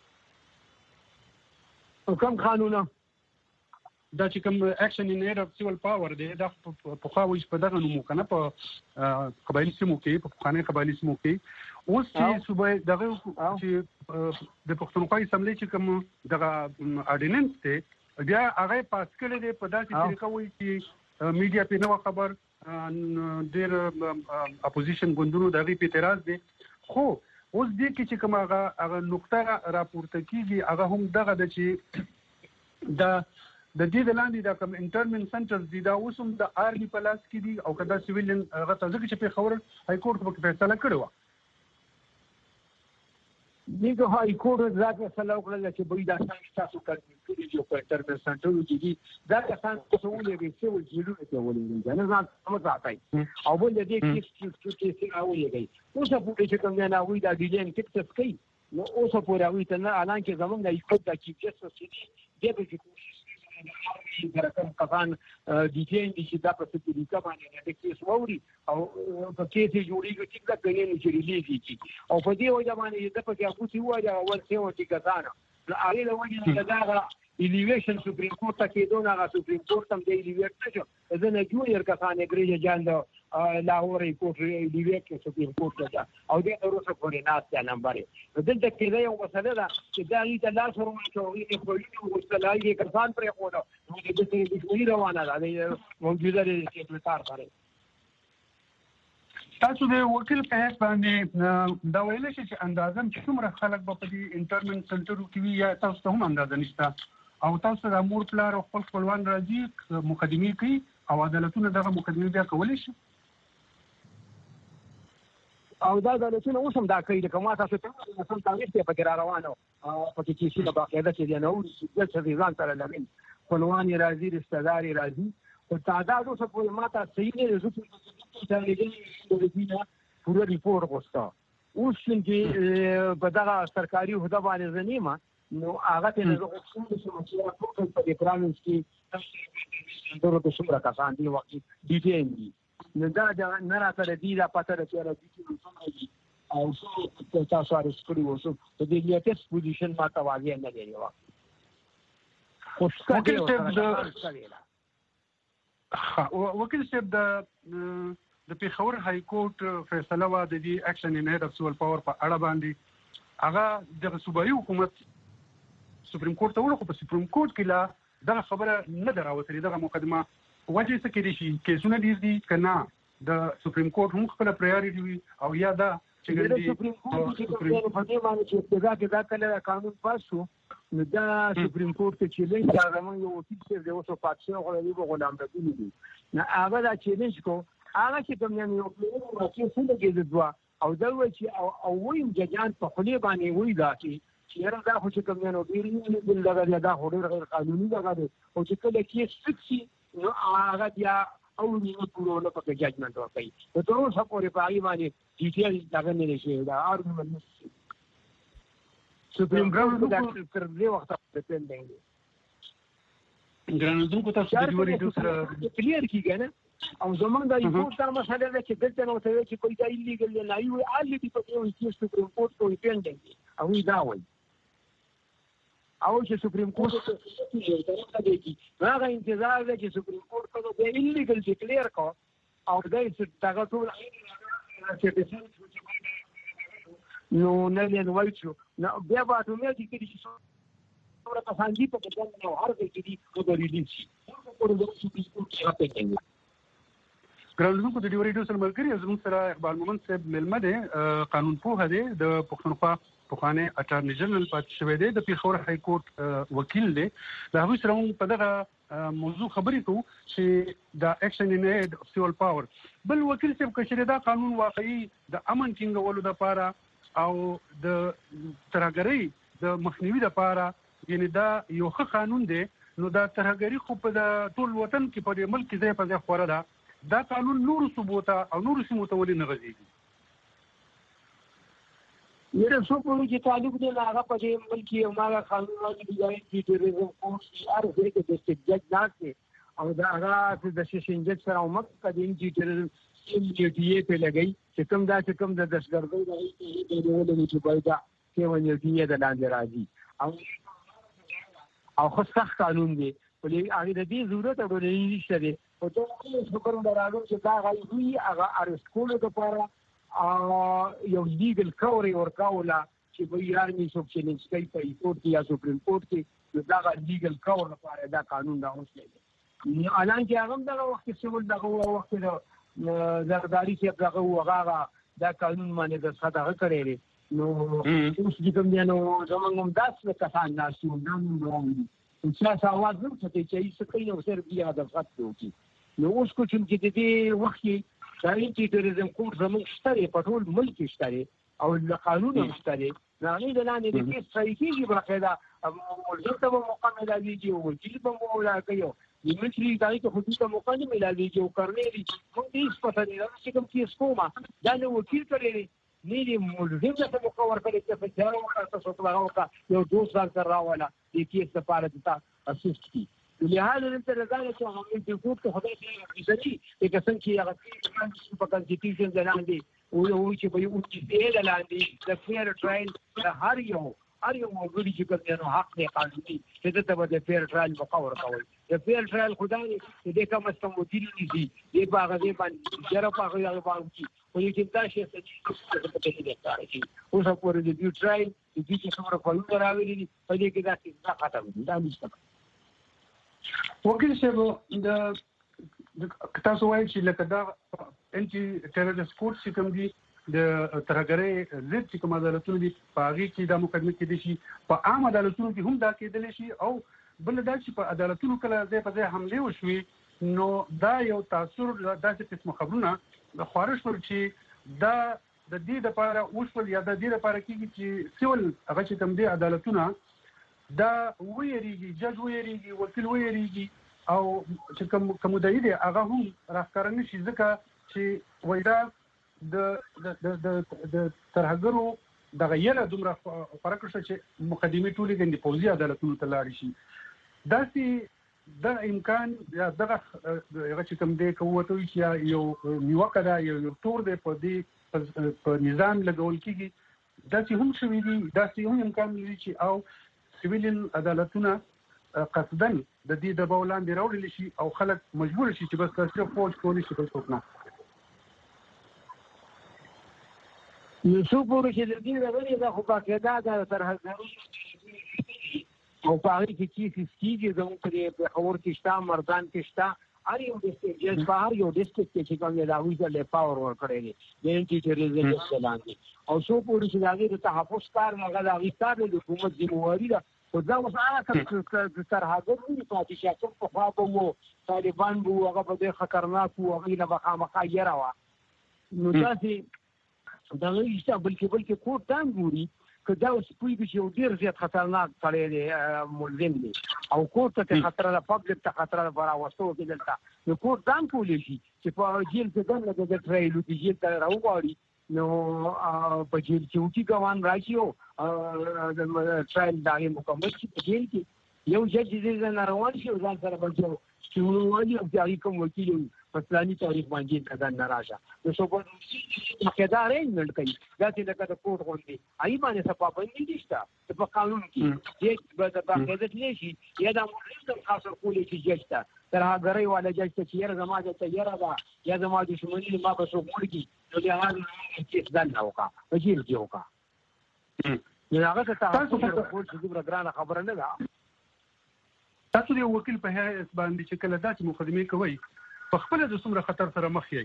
S8: کوم قانونه
S4: دا چې کوم اکشن ان ایر اف سیول پاور دی دا په خو وایي په دغه نوم کنه په قبایلی سیمو کې په خانه قبایلی سیمو کې اوس چې صوبې دغه چې د پښتونخوا اسمبلی چې کوم دغه اډیننس دی بیا هغه پاس کړی دی په داسې طریقه وایي چې میډیا په نو خبر ډېر اپوزیشن ګوندونو دغه په اعتراض دي خو اوس دې کې چې کوم هغه هغه نقطه راپورته کیږي هغه هم دغه د چې د د دې د لاندې د کوم انټرمن سنټرز دي دا اوس هم د آرمي په لاس کې دي او کدا سیویلین هغه ته ځکه چې په خبر هاي کورټ په فیصله کړې و
S8: دغه هاي کورټ راځي فیصله وکړه چې به دا څنګه تاسو کوي چې په انټرمن سنټر کې دا څنګه څه ولې چې ول جوړ کې ولې نه نه سم راځي او بل دې کې چې چې څه راوړي اوس په دې چې کوم نه وي دا ډیلین کې څه کوي نو اوس په راوي ته نه الان کې زمونږ د یو د کې چې څه دي دې به د رقم کسان ډیټین دي چې دا په طریقه باندې د کیس ووري او په کیس جوړیږي چې دا کني نه چې ریلیز کی او په دې وجه باندې د په کې اخو سی وایي او ول څه وتی کسان نو هغه له وجه دا دا ایلیویشن سپریم کورټ ته کې دوه هغه سپریم کورټ هم د ایلیویټ نشو ځنه جوړ کسان ګریجه جان لاهور کورټ ایلیویټ سپریم کورټ ته او دې وروسته پورې ناس نمبر دلته کې یو مسله ده چې دا هیڅ لا سره ورته وي په وسلای کسان پرې خو نو د دې دښمنی روانه ده د موجوده سیکریټار سره
S4: تاسو د وکیل په هیڅ باندې دا ویل شي چې اندازم چې څومره خلک په دې انټرمن سنټر کې وي یا تاسو ته هم اندازه نشته او تاسو د امور پلار او خپل خپلوان راځي مقدمه کوي او عدالتونه دغه مقدمه بیا کولی شي
S8: او دا عدالتونه اوس هم دا کوي د کومه تاسو ته مثلا تاریخ په کې روانو په کې چې د باقاعده چې نه او چې ځان سره لمن خپلوان راځي رشتہدار راځي او تعداد اوس په ماته صحیح نه زو ته لګي پوره ریپورت وستا اوس چې په دغه سرکاري عہده باندې زنیمه نو هغه ته نه غوښتل چې موږ ټول په دې پرانس کې دغه څومره کسان دي وقتی ډیټین دي نو دا نه راته دی دا پته راځي چې څومره دي او څو تاسو اړ سپوري وسو په دې لیټس پوزیشن ما ته واځي نه دی وا خو څه
S4: وکیل صاحب د د پیښور های کورټ فیصله وا د دې اکشن ان هډ اف سول پاور په اړه باندې هغه د صوبایي حکومت سپریم کورټ ته ورغو په سپریم کورټ کې لا دا خبره نه دراوتري دغه مقدمه وجه څه کې دي چې کیسونه دي کنه د سپریم کورټ هم خپل پرایورټي وي او یا دا چې
S8: د سپریم کورټ کې په دې باندې چې ابتدا کې دا کله قانون پاس شو نو دا سپریم کورټ ته چې لږ دا زموږ یو وکیل چې د اوسو پاتې غوړې به غلام ربي دي نه هغه دا چیلنج کو هغه چې کوم نه یو پلان راځي څنګه کې ځوا او دا و چې او ویم ججان په خلی باندې وای دا چې چیرې دا خو چې کوم نه ډیری نه بل دا دا خو ډیر غیر قانوني دا غواړي او چې کله کې سکسي نو هغه بیا او نیمه پورو نه پکې جاجمنت ورکړي نو تر اوسه پورې په هغه باندې ډیټیل دا نه شي دا ارګومنت سپریم کورټ دا تر دې وخت پورې پندنګ
S4: ګرانو کو تاسو د ډیوري ډوس
S8: کلیر کیږي نه او زمونږ د یو څه مسله ده چې دلته نو ته چې کوئی دا ایلیګل نه ایو الی دی په یو کې سپریم کورټ کوي پندنګ او دا وایي او چې سپریم کورټ ته یو طرف دی چې هغه انتظار دی چې سپریم کورټ ته د ایلیګل ډیکلیئر کو او دا چې دغه ټول چې نو نه نه وایو نو بیا به ته مې دي چې څومره کسان دي په دې نو هر څه دي او د ریلیز شي په دې سپریم کورټ کې راځي
S4: ګرانو کو د ډیوري ډوس ملګری زموږ سره اقبال مومند صاحب ملمه دی قانون پوه دی د پښتونخوا پخوانی اټارنی جنرال پاتې شوی دی د پیښور های کورټ وکیل دی دا هغه سره په دغه موضوع خبرې کوو چې دا اکشن ان هډ اف سول پاور بل وکیل صاحب کشره دا قانون واقعي د امن ټینګولو لپاره او د ترهګرۍ د مخنیوي لپاره یعنی دا یو ښه قانون دی نو دا ترهګرۍ خو په ټول وطن کې په ملک کې ځای په ځای خوره ده دا قانون نور ثبوت او نور سیمو ته ولې نه غځيږي
S8: میرے سو پوری چې تعلق دی هغه په دې ملک یو ماغه قانون واجب دی چې ټیرریزم کورس ار دې کې د سټیج ناکته او دا هغه د سیشن جج سره او مکه د انټي ټیرریزم سیم ډیټي په لګي چې کوم دا چې کوم د دشګردۍ د دې ډول چې پیدا کې ونی دی د لاندې راځي او او خو سخت قانون دی ولې هغه د دې ضرورت ورته نشته دی او ته څه کوم درانو چې دا غوي هغه ارست کولو لپاره یو لیګل کوري ورکاولا چې به یارمي څوک چې نشي په کورټ یا سپریم کورټ کې دا لیګل کور لپاره دا قانون دا اوسه دی الان چې هغه دغه وخت څه دغه وخت د زرداری چې دغه وغاغه دا قانون باندې د صدقه کړی نو اوس چې کوم دی نو زمونږ هم داسې کسان ناست وو دا مونږ راوړي سیاسي اواز نه څه چې هیڅ کوي نو صرف بیا د فقط وکړي نو اوس کو چې د دې وخت کې دا انټیټریزم کوم زمونږ شته په ټول ملک کې شته او د قانون هم شته نه نه د لاندې د کیس صحیح کېږي باقاعده ملزم ته به موقع ملاویږي او وکیل به مولا کوي د ملتري دای ته خودي ته موقع نه ملاویږي او کړنې دي موږ دې څه نه لرو چې کوم کیس کومه دا نو وکیل کړي نه دي ملزم ته موقع ورکړي چې په ځای ورته تاسو ته راوړه یو دوست ځان راواله د کیس لپاره د تاسو اسیست کی لهدا انت رضایت چې هم د کوټ ته خدای دې عزتي د قسم چې هغه په کانسټیټیوشن لاندې او یو چې په یو چې لاندې د فیر ټرایل هر یو هر یو موجودي چې کوم نو حق دی قانوني چې ته به د فیر ټرایل مقاور کوي د فیر ټرایل خدای دې د کوم څه مدیر دي دې باغ دې باندې جره باغ یې باندې او یو چې دا شي چې په دې کې کار کوي او څو پورې د ټرایل د دې چې څومره فلو راوړي دي په دې کې دا څه ختم دي دا نشته
S4: وکیل صاحب د تاسو وایي چې لکه دا انټي ټیرریست کورټ چې کوم دي د ترهګرۍ ضد چې کوم عدالتونه دي په هغې کې دا مقدمې کېدای شي په عام عدالتونو کې هم دا کېدلی شي او بل دا چې په عدالتونو کله ځای په ځای حملې وشوي نو دا یو تاثر داسې قسمه خبرونه د خوارش پر چې دا د دې دپاره وشول یا د دې دپاره کېږي چې سیول هغه چې کوم دی عدالتونه دا ویریږي جج ویریږي وکیل ویریږي او چې کوم کوم مدعي دی هغه هم راښکاره نه شي ځکه چې وایي دا د د د د ترهګرو دغه یله دومره فرق شته چې مقدمې ټولې ګندې پوځي عدالتونو ته لاړې شي داسې دغه امکان یا دغه هغه چې کوم دی که ووته وي چې یو نیوکه ده یو تور دی په دې په نظام لګول کېږي داسې هم شوي دي داسې هم امکان لري چې او سیویلین عدالتونه قصداً د دې دباو لاندې راوړل شي او خلک مجبور شي چې بس صرف فوج کولی شي بل څوک نه
S8: نو څو پورې چې د دې راغلي دا خو باقاعده د ترهګرۍ او په هغې کې کیسې کېږي زموږ په پېښور کې شته مردان کې شته هر یو ډسټرکټ جج په هر یو ډسټرکټ کې چې کوم دی د هغوی ته پاور ورکړی دی د انټي ټیرریزم ایکټ لاندې او څو پورې چې د هغې د تحفظ کار هغه د هغې کار دی د حکومت ذمهواري ده خو دا اوس هغه ترهګر نه دي پاتې شي کوم پخوا به وو طالبان به وو هغه به ډېر خطرناک وو هغوی نه به خامخا یره وه نو داسې د هغوی شته بلکې بلکې کور ته هم ګوري که دا اوس پوه دي چې یو ډېر زیات خطرناک سړی دی ملزم دی او کور ته ته خطره ده پبلک ته خطره ده په راوستو کې دلته نو کور ته هم کولی شي چې په جیل کې دننه د د ټرایلو کې جیل ته راوغواړي نو په جیل کې وکي ګوان راشي او ټرایل د هغې مکمل شي په جیل کې یو جج دې نه روان شي او ځان سره بل څه چې ونوالي او د هغې کوم وکیل په فلاني تاریخ باندې ته ځان نه راشه نو څوک باقاعده ارینجمنټ کوي داسې لکه د کوټ غوندې هغې باندې څه پابندي نشته په قانون کې جج به د باقاعده تللی شي یا دا ملزم ته خاص ورکولی شي جج ته ترهګرۍ والا جج ته چې یاره زما دلته یره ده یا زما دښمني ده ما به څوک مړ کړي نو د هغه کیس دننه وکړه په جیل کې وکړه نو هغه ته تحفظ ورکول چې دومره ګرانه خبره نه ده
S4: تاسو د یو وکیل په حیث باندې چې کله داسې مقدمې کوئ په خپله د څومره خطر سره مخ یئ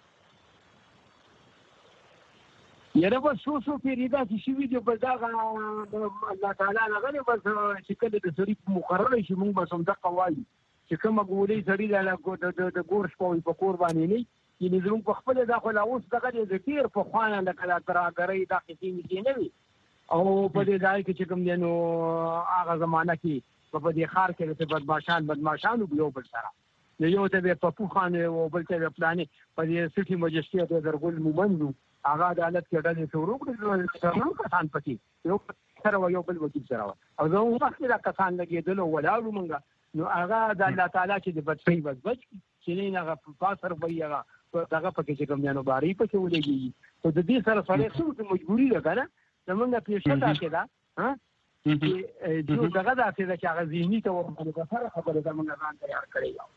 S8: یاره بس څو څو پېرې داسې شوي دي بس دغه الله تعالی هغه دی بس چې کله د سړي مقرره شي موږ بس همدغه وایو چې کومه ګولۍ سړي د ګور شپه وي په کور باندې نه یعنې زموږ په خپله دا خو لا اوس دغه دی د ډېر پخوا نه لکه دا ترهګرۍ دا قصې مېسې نه وي او په دې ځای کې چې کوم دی نو هغه زمانه کې په دې ښار کې داسې بدماشان بدماشان وو یو بل سره نو یو ته به یې پپو خان و بل ته به پلانې په دې سټي مجسټرېټ د درګل مومند وو هغه عدالت کې ډلې شروع کړې تمام کسان پکې یو سره و یو بل وکیل سره و او زه هم وخت دا کسان لګېدل او ولاړو مونږ نو هغه د الله تعالی چې د بچۍ بس بچ چې نه هغه پاسر وي هغه دغه پکې چې کوم دی نو باري پکې ولګېږي خو د دې سره سړی څه مجبوري ده که نه زمونږ پېښه داسې ده چې جو دغه داسې ده چې هغه ذهني ته ورباندې په سره خبره زمونږ ځان تیار کړی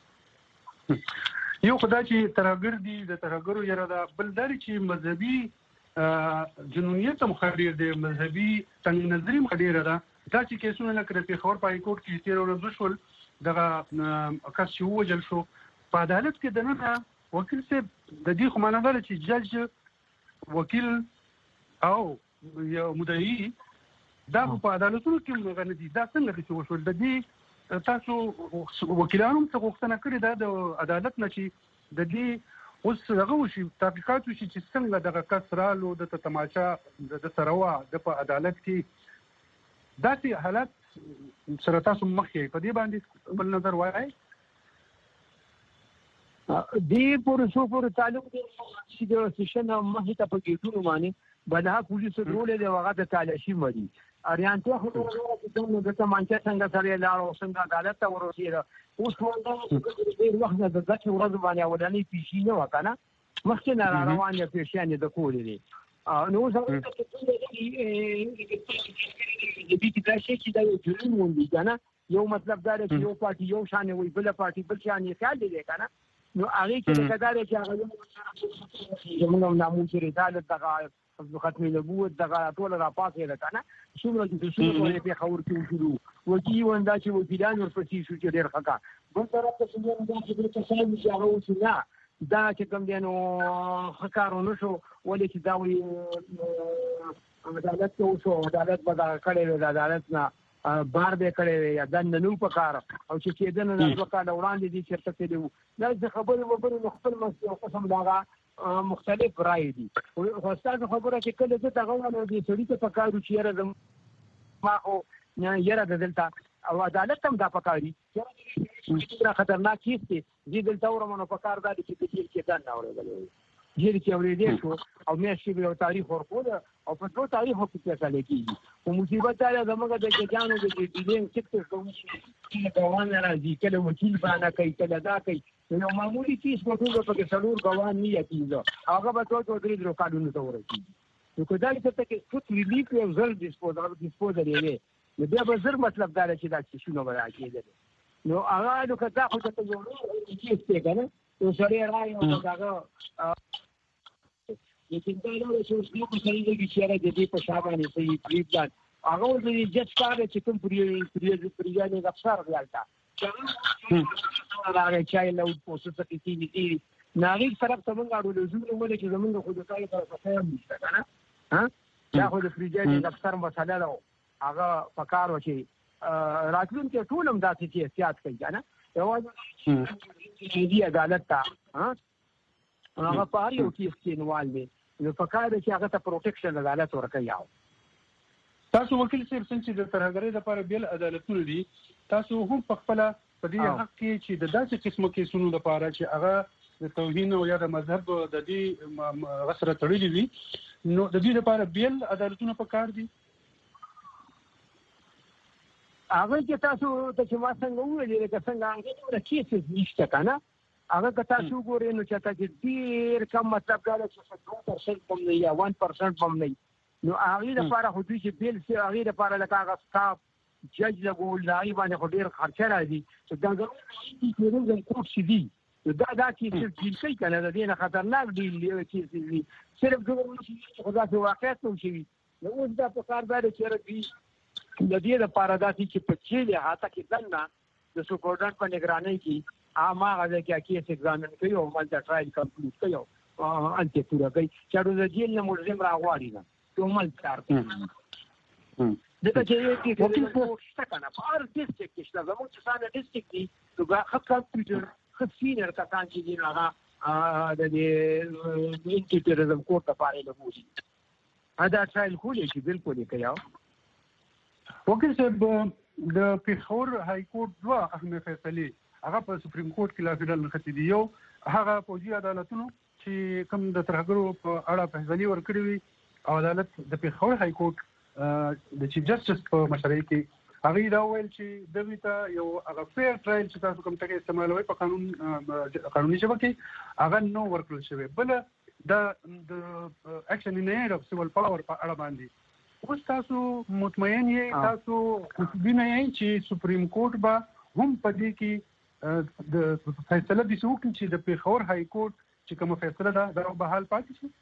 S4: یو خو دا چې ترهګر دي د ترهګرو یره ده بل دا چې مذهبي جنونیت هم ښه ډېر دی مذهبي تنګ نظري هم ښه ډېره ده دا چې کیسونه لکه د پېښور په هایکورټ کې تېره ورځ وشول دغه کس چې ووژل شو په عدالت کې دننه وکیل صاحب د دې خو معنا دا ده چې جج وکیل او یو مدعي دا په عدالتونو کې غنه دي دا څنګه چې وشول د دې تاسو وکیلانو څخه غوښتنه کړې ده د عدالت نه چې د دې اوس هغه وشي تحقیقات وشي چې څنګه دغه کس رالو د تماچا د سروا د په عدالت کې داسې حالت سره تاسو مخې په دې باندې بل نظر وایي
S8: دې پروسو پر تعلق دي چې د سیشن مخې ته په کېټونو باندې بلها پولیسو ډولې د وغه د تالاشي مړي اریانته خو د د تمانچا څنګه سره لاړو څنګه عدالت ته ورسېده اوس ولدا د وخت د دغه ورځ باندې ولني پیشي نه وکنه مخکې نه روان دي پیشیانې د کولې دي نو زه د دې د شي چې د جنون وندي کنه یو مطلب دا چې یو پارټي یو شان وي بل پارټي بل شان یې خیال دي کنه نو هغه کې د کډاره چې هغه موږ نامو چې عدالت دغه ختمي نبوت دغه ټول را پاتې ده کنه څومره چې څومره په خبر کې شروع وکی وندا چې وکیلان ورپسې شو چې ډېر خکا بل طرف ته څنګه دا چې د تصامیم چې هغه وڅنا دا چې کوم دی نو خکارونه شو ولې چې دا وی عدالت ته وشو عدالت به دا کړی د عدالت نه بار به کړی یا د ننو په کار او چې کېدنه نه وکړه وړاندې دي چې څه دی دا خبرې وبره خپل مسله قسم داغه مختلف رائے دي خو تاسو خبره چې کله څه تاغونه دي سړي ته پکارو چې یاره ما خو نه یاره دلته او عدالت هم دا پکاري چې خطرناک کیس دی دې دلته ورمنو پکار دا چې په کې دا نه اورېدل جیر کې اورېدل شو او مې شي به تاریخ ورکول او په دوه تاریخو کې څه لیکي او مصیبت دا زموږ د جانو د ډیلینګ سیکټر کوم چې غوان راځي کله وکیل باندې کوي کله دا کوي نو معمولی کیس په ټول په کې څلور غوان نه یتیزه هغه به ټول درې درو قانون ته ورسي نو کله چې ته فوت ریلیف یو ځل ډیسپوزل ډیسپوزل یې نو بیا به زر مطلب دا چې دا چې شنو به راکېدل نو هغه نو کدا خو ته یو کیس ته کنه نو سره راځي او دا لیکن دا نو چې یو څه یې کې چې را دي په شابهانه سي پریبان هغه د جج کار چې کوم پری پری پریانه د افسر غلطه هغه چای له پوسټ څخه کیږي چې ناغي طرف ته موږ اړول زموږ مله چې زموږ خو د کار سره څه نشته کنه ها دا خو د پریجانه د افسر مسله ده هغه پکار وشي راتلون کې ټول هم داسې چې احتیاط کوي کنه یوازې دې عدالت ته ها هغه په هر یو کیس کې انوال دي نو پکار دی چې هغه ته پروټیکشن عدالت ورکړي یاو
S4: تاسو وکیل صاحب څنګه د ترهګرۍ لپاره بیل عدالتونه دي تاسو هم په خپل په دې حق کې چې د داسې قسمه کیسونو لپاره چې هغه د توهین او یا د مذهب د دې غسر تړلې وي نو د دې لپاره بیل عدالتونه پکار دي
S8: هغه چې تاسو ته ما څنګه ویلې چې څنګه هغه د کیسز نشته کنه هغه که تاسو ګورئ نو چې تاسو ډیر کم مطلب دا چې دوه پرسنټ هم نه یا یک پرسنټ هم نه نو هغه لپاره خو دوی چې بیل سي هغه لپاره لکه هغه سټاف جج لګول لای باندې خو ډیر خرچه راځي چې دا ضروري چې د کوم شي دي دا دا چې څه کوي کنه د دې نه خطرناک دی چې صرف ګورم چې خدا په واقعیت نو شي نو اوس دا په کار باندې چې راځي د دې لپاره دا چې په چیلې هاته کې دنه د سپورټ په نگرانی کې اما هغه کې کیس ایگزامن کوي او مالته ټرایل کمپلیټ کوي او انته پورا کوي چې د جیل نه ملزم راغواړي نه ته مال کار کوي دغه چې کې وکیل څه کنه په هر ډیسټریکټ کې شته زموږ چې څنګه ډیسټریکټ دي نو هغه کمپیوټر خفینر کسان چې دي هغه د دې انټیټریزم کوټ لپاره لګوي دا ټرایل کولی شي بالکل یې کوي
S4: وکیل صاحب د پیښور های کورټ دوه اهم فیصلې هغه په سپریم کورټ کې لا فیدل نختی دی یو هغه فوجي عدالتونو چې کوم د ترهګرو په اړه فیصلې ورکړې وي او عدالت د پیښور های کورټ د چیف جسټس په مشرۍ کې هغه دا ویل چې د ویته یو هغه فیر ټرایل چې تاسو کوم ټکی استعمالوي په قانون قانوني ژبه کې هغه نو ورکړل شوی بل د اکشن ان ایډ اف سیول پاور په اړه باندې اوس تاسو مطمئن یې تاسو خوشبینه یې چې سپریم کورټ به هم په دې کې د فیصله د سوق چې د پیښور های کورټ چې کوم فیصله ده دا به حال پاتې شي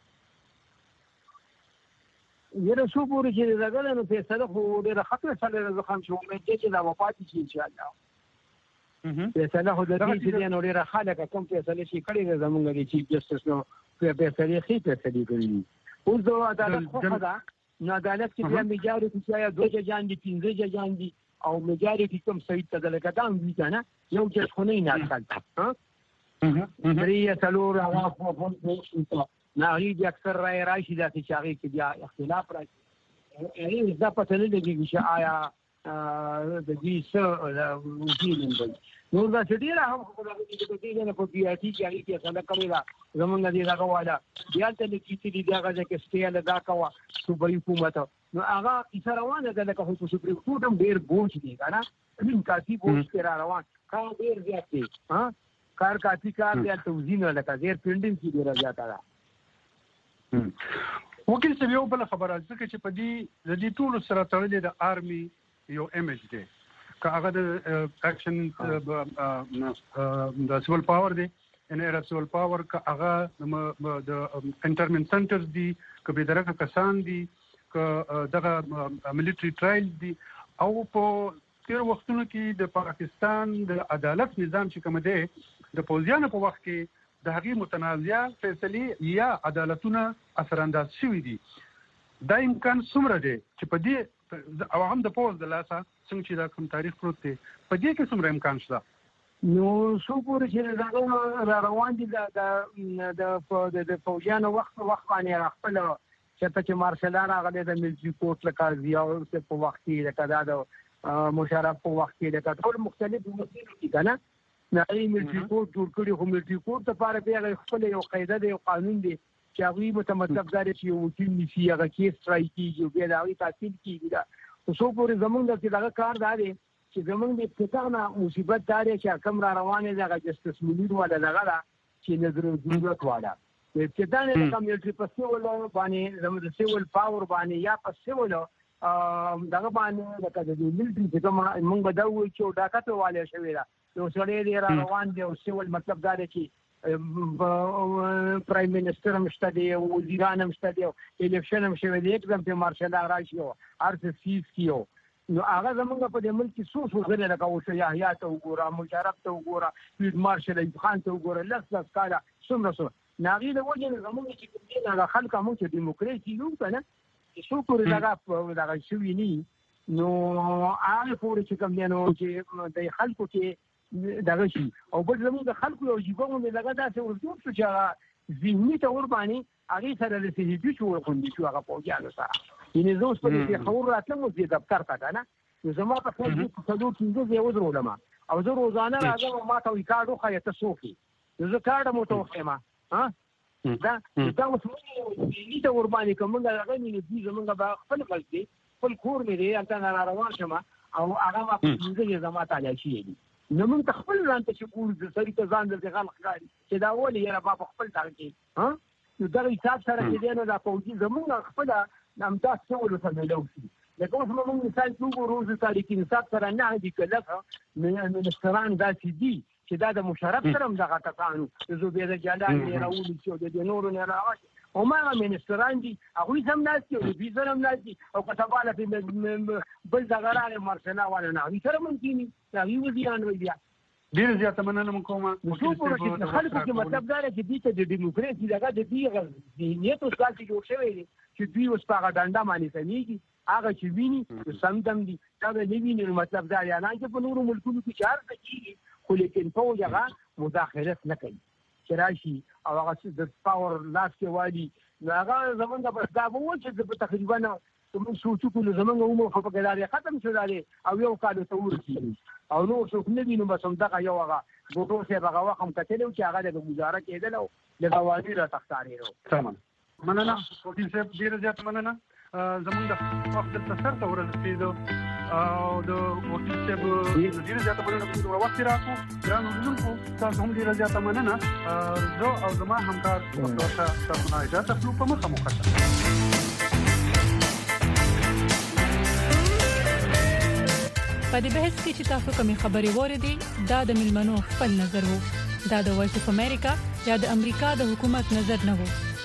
S8: یره شو پورې چې دغه نو فیصله خو ډېر خطر سره زخم شو مې چې دا وفات شي ان شاء الله فیصله خو د دې چې نو ډېر خلک کوم فیصله شي کړي زمونږ د چیف جسټس نو په فیصله خې فیصله کوي اوس د عدالت خو ده نو عدالت کې بیا میجارټي چې دوه ججان دي پنځه ججان دي او میجارټي کوم سید ته دلته دا وی کنه یو جج خو نه نه کړتا ها درې څلور هغه په فون کې نه هیڅ اکثر راي راشي دا چې هغه کې بیا اختلاف راشي یعنی دا پته نه لګي چې آیا د دې څه وکیلین دی نو دا چې ډیره هم خبره دي چې دې نه په بي آر ټي کې هغه کې څنګه کوي دا زمونږ دې دا کوله بیا ته د کیسې دی هغه چې سټیل دا کوه صوبایي حکومت نو هغه کیسه روانه ده لکه خو سپریم کورټ هم ډیر بوج دی کنه ان کافي بوج کې را روان کار ډیر زیات دی ها کار کافي کار دی توزین لکه ډیر پینډینګ کې ډیر زیات ده
S4: وکیل څه یو بل خبره ځکه چې په دې د دې ټول سره تړلې د آرمي یو ایمیج دی که هغه د اکشن د سیول پاور دی ان ایر سیول پاور که هغه د انټرمنټ سنټرز دي که به درکه کسان دي که دغه ملټری ټرایل دي او په تیر وختونو کې د پاکستان د عدالت نظام چې کوم دی د پوزیانو په وخت کې د هغې متنازعه فیصلې یا عدالتونه اثرانداز شوي دي دا امکان څومره دی چې په دې او هم د پوز د لاسه څنګه چې دا کوم تاریخ پروت دی په دې کې څومره امکان شته
S8: نو څو پورې چې دا روان دي د د د فوجانو وخت وخت باندې خپل چې مارشلان هغه د ملټری کورټ لکه ضیاء په وخت کې لکه دا د مشرف په وخت کې لکه ټول مختلف وسیلې دي کنه نه ای ملټری کورټ جوړ کړي خو ملټری کورټ لپاره بیا خپل یو قاعده دی یو قانون دی چې هغه متمطلب دار چې یو وکیل نشي هغه کیس ترای کیږي بیا دا وی تحصیل کیږي دا څو پورې زمونږ د دغه کار دی چې زمونږ د ابتداء مصیبت دار چې کوم را روانه دغه جستس منیر ولا دغه چې نظر ضرورت والا د ابتداء نه کوم یو چې په سیول باندې زموږ د سیول پاور باندې یا په سیول دغه باندې لکه د ملټری چې کوم موږ به دا وایو چې دا کته والے شوی دا یو سړی دی را روان دی او سیول مطلب دا دی چې پرایم منسٹر هم شته دی وزیران هم شته دی الیکشن هم شوی دی اکزام په مارشل راشي او ارس سیس کیو نو هغه زمونږ په دې ملک کې څو څو غره لکه او شیا یا ته وګوره مشرف ته وګوره فیلډ مارشل ایوب خان ته وګوره لس لس کاله څومره څو ناغي د وجه زمونږ چې کوم هغه خلک هم چې دیموکراسي یو کنه چې څو پورې دغه دغه شوی ني نو هغه پورې چې کوم نو چې د خلکو کې دغه شي او بل زموږ د خلکو یو جیبونو د لګا داسې ورته شو چې هغه ذهني تور باندې هغه سره د سهیدي شو ورخوندي شو هغه پوجانو سره یعنی زه اوس په دې خبر راتلم چې دفتر ته کنه نو زما په خپل کې څلور پنځه ځای ودرولم او زه روزانه راځم ما ته وی کارډو خایته سوفي زه کارډ مو ته وخېما ها دا دا اوس ذهني تور باندې کومه هغه نه دي زمونږ به خپل غلطي خپل کور مې دی البته را روان شم او هغه ما په دې زما ته لاشي دي نو موږ خپل ځان ته چې ګور د سړي ته ځان د خلک کاری چې دا ولې یاره ما په خپل ځان کې ها نو دا حساب سره چې دی نو دا پوجي زمونږ خپل نامدار څول سره ملو شي لکه اوس موږ مثال څو روز تاریخي حساب سره نه دي کله نو مستران دا چې دي چې دا د مشرف سره هم دغه کسانو زه به د جلال نه راولي چې د نورو نه راوځي او ما منستران دي هغه هم ناس دي او بي زرم ناس دي او کتاباله په بل دغه مارشلا ولا نه وي سره ممکن دا یو ځان وي بیا
S4: ډیر زیاته مننه کوم
S8: خو په خلکو کې مطلب دا چې دې ته د دیموکراسي دغه د دې ذهنیت او سیاسي جوړ شوی دی چې دوی اوس په ډانډه باندې سمېږي هغه چې ویني سمدم دي دا نه ویني مطلب دا یا نه چې په نورو ملکونو کې چار کېږي خو لیکن په هغه مداخلت نه کوي چې راشي او هغه د پاور لاس کې والی هغه زمونږ په دا وو چې تقریبا موږ سوچو کولو زمونږ عمر خو په ګداري ختم شو دی او یو کال ته ورسېږي او نو څوک نه وینم بس هم دغه یو هغه ګوتو سه هغه وخت هم کتلو چې هغه د گزاره کېدل او د غوالي را تختاري نو
S4: تمام مننه وکیل صاحب ډیر زیات مننه زمونږ د وخت د سر ته ورسېدو او د وکیل صاحب ډیر زیات مننه کوم وخت راکو ګران حضور تاسو هم ډیر زیات مننه زه او زما همکار ورته تاسو نه اجازه خپل په مخه مخه
S7: په دې بحث کې چې تاسو کومې خبرې وریدي دا د ملمنو خپل نظر وو دا د وایس اف امریکا یا د امریکا د حکومت نظر نه وو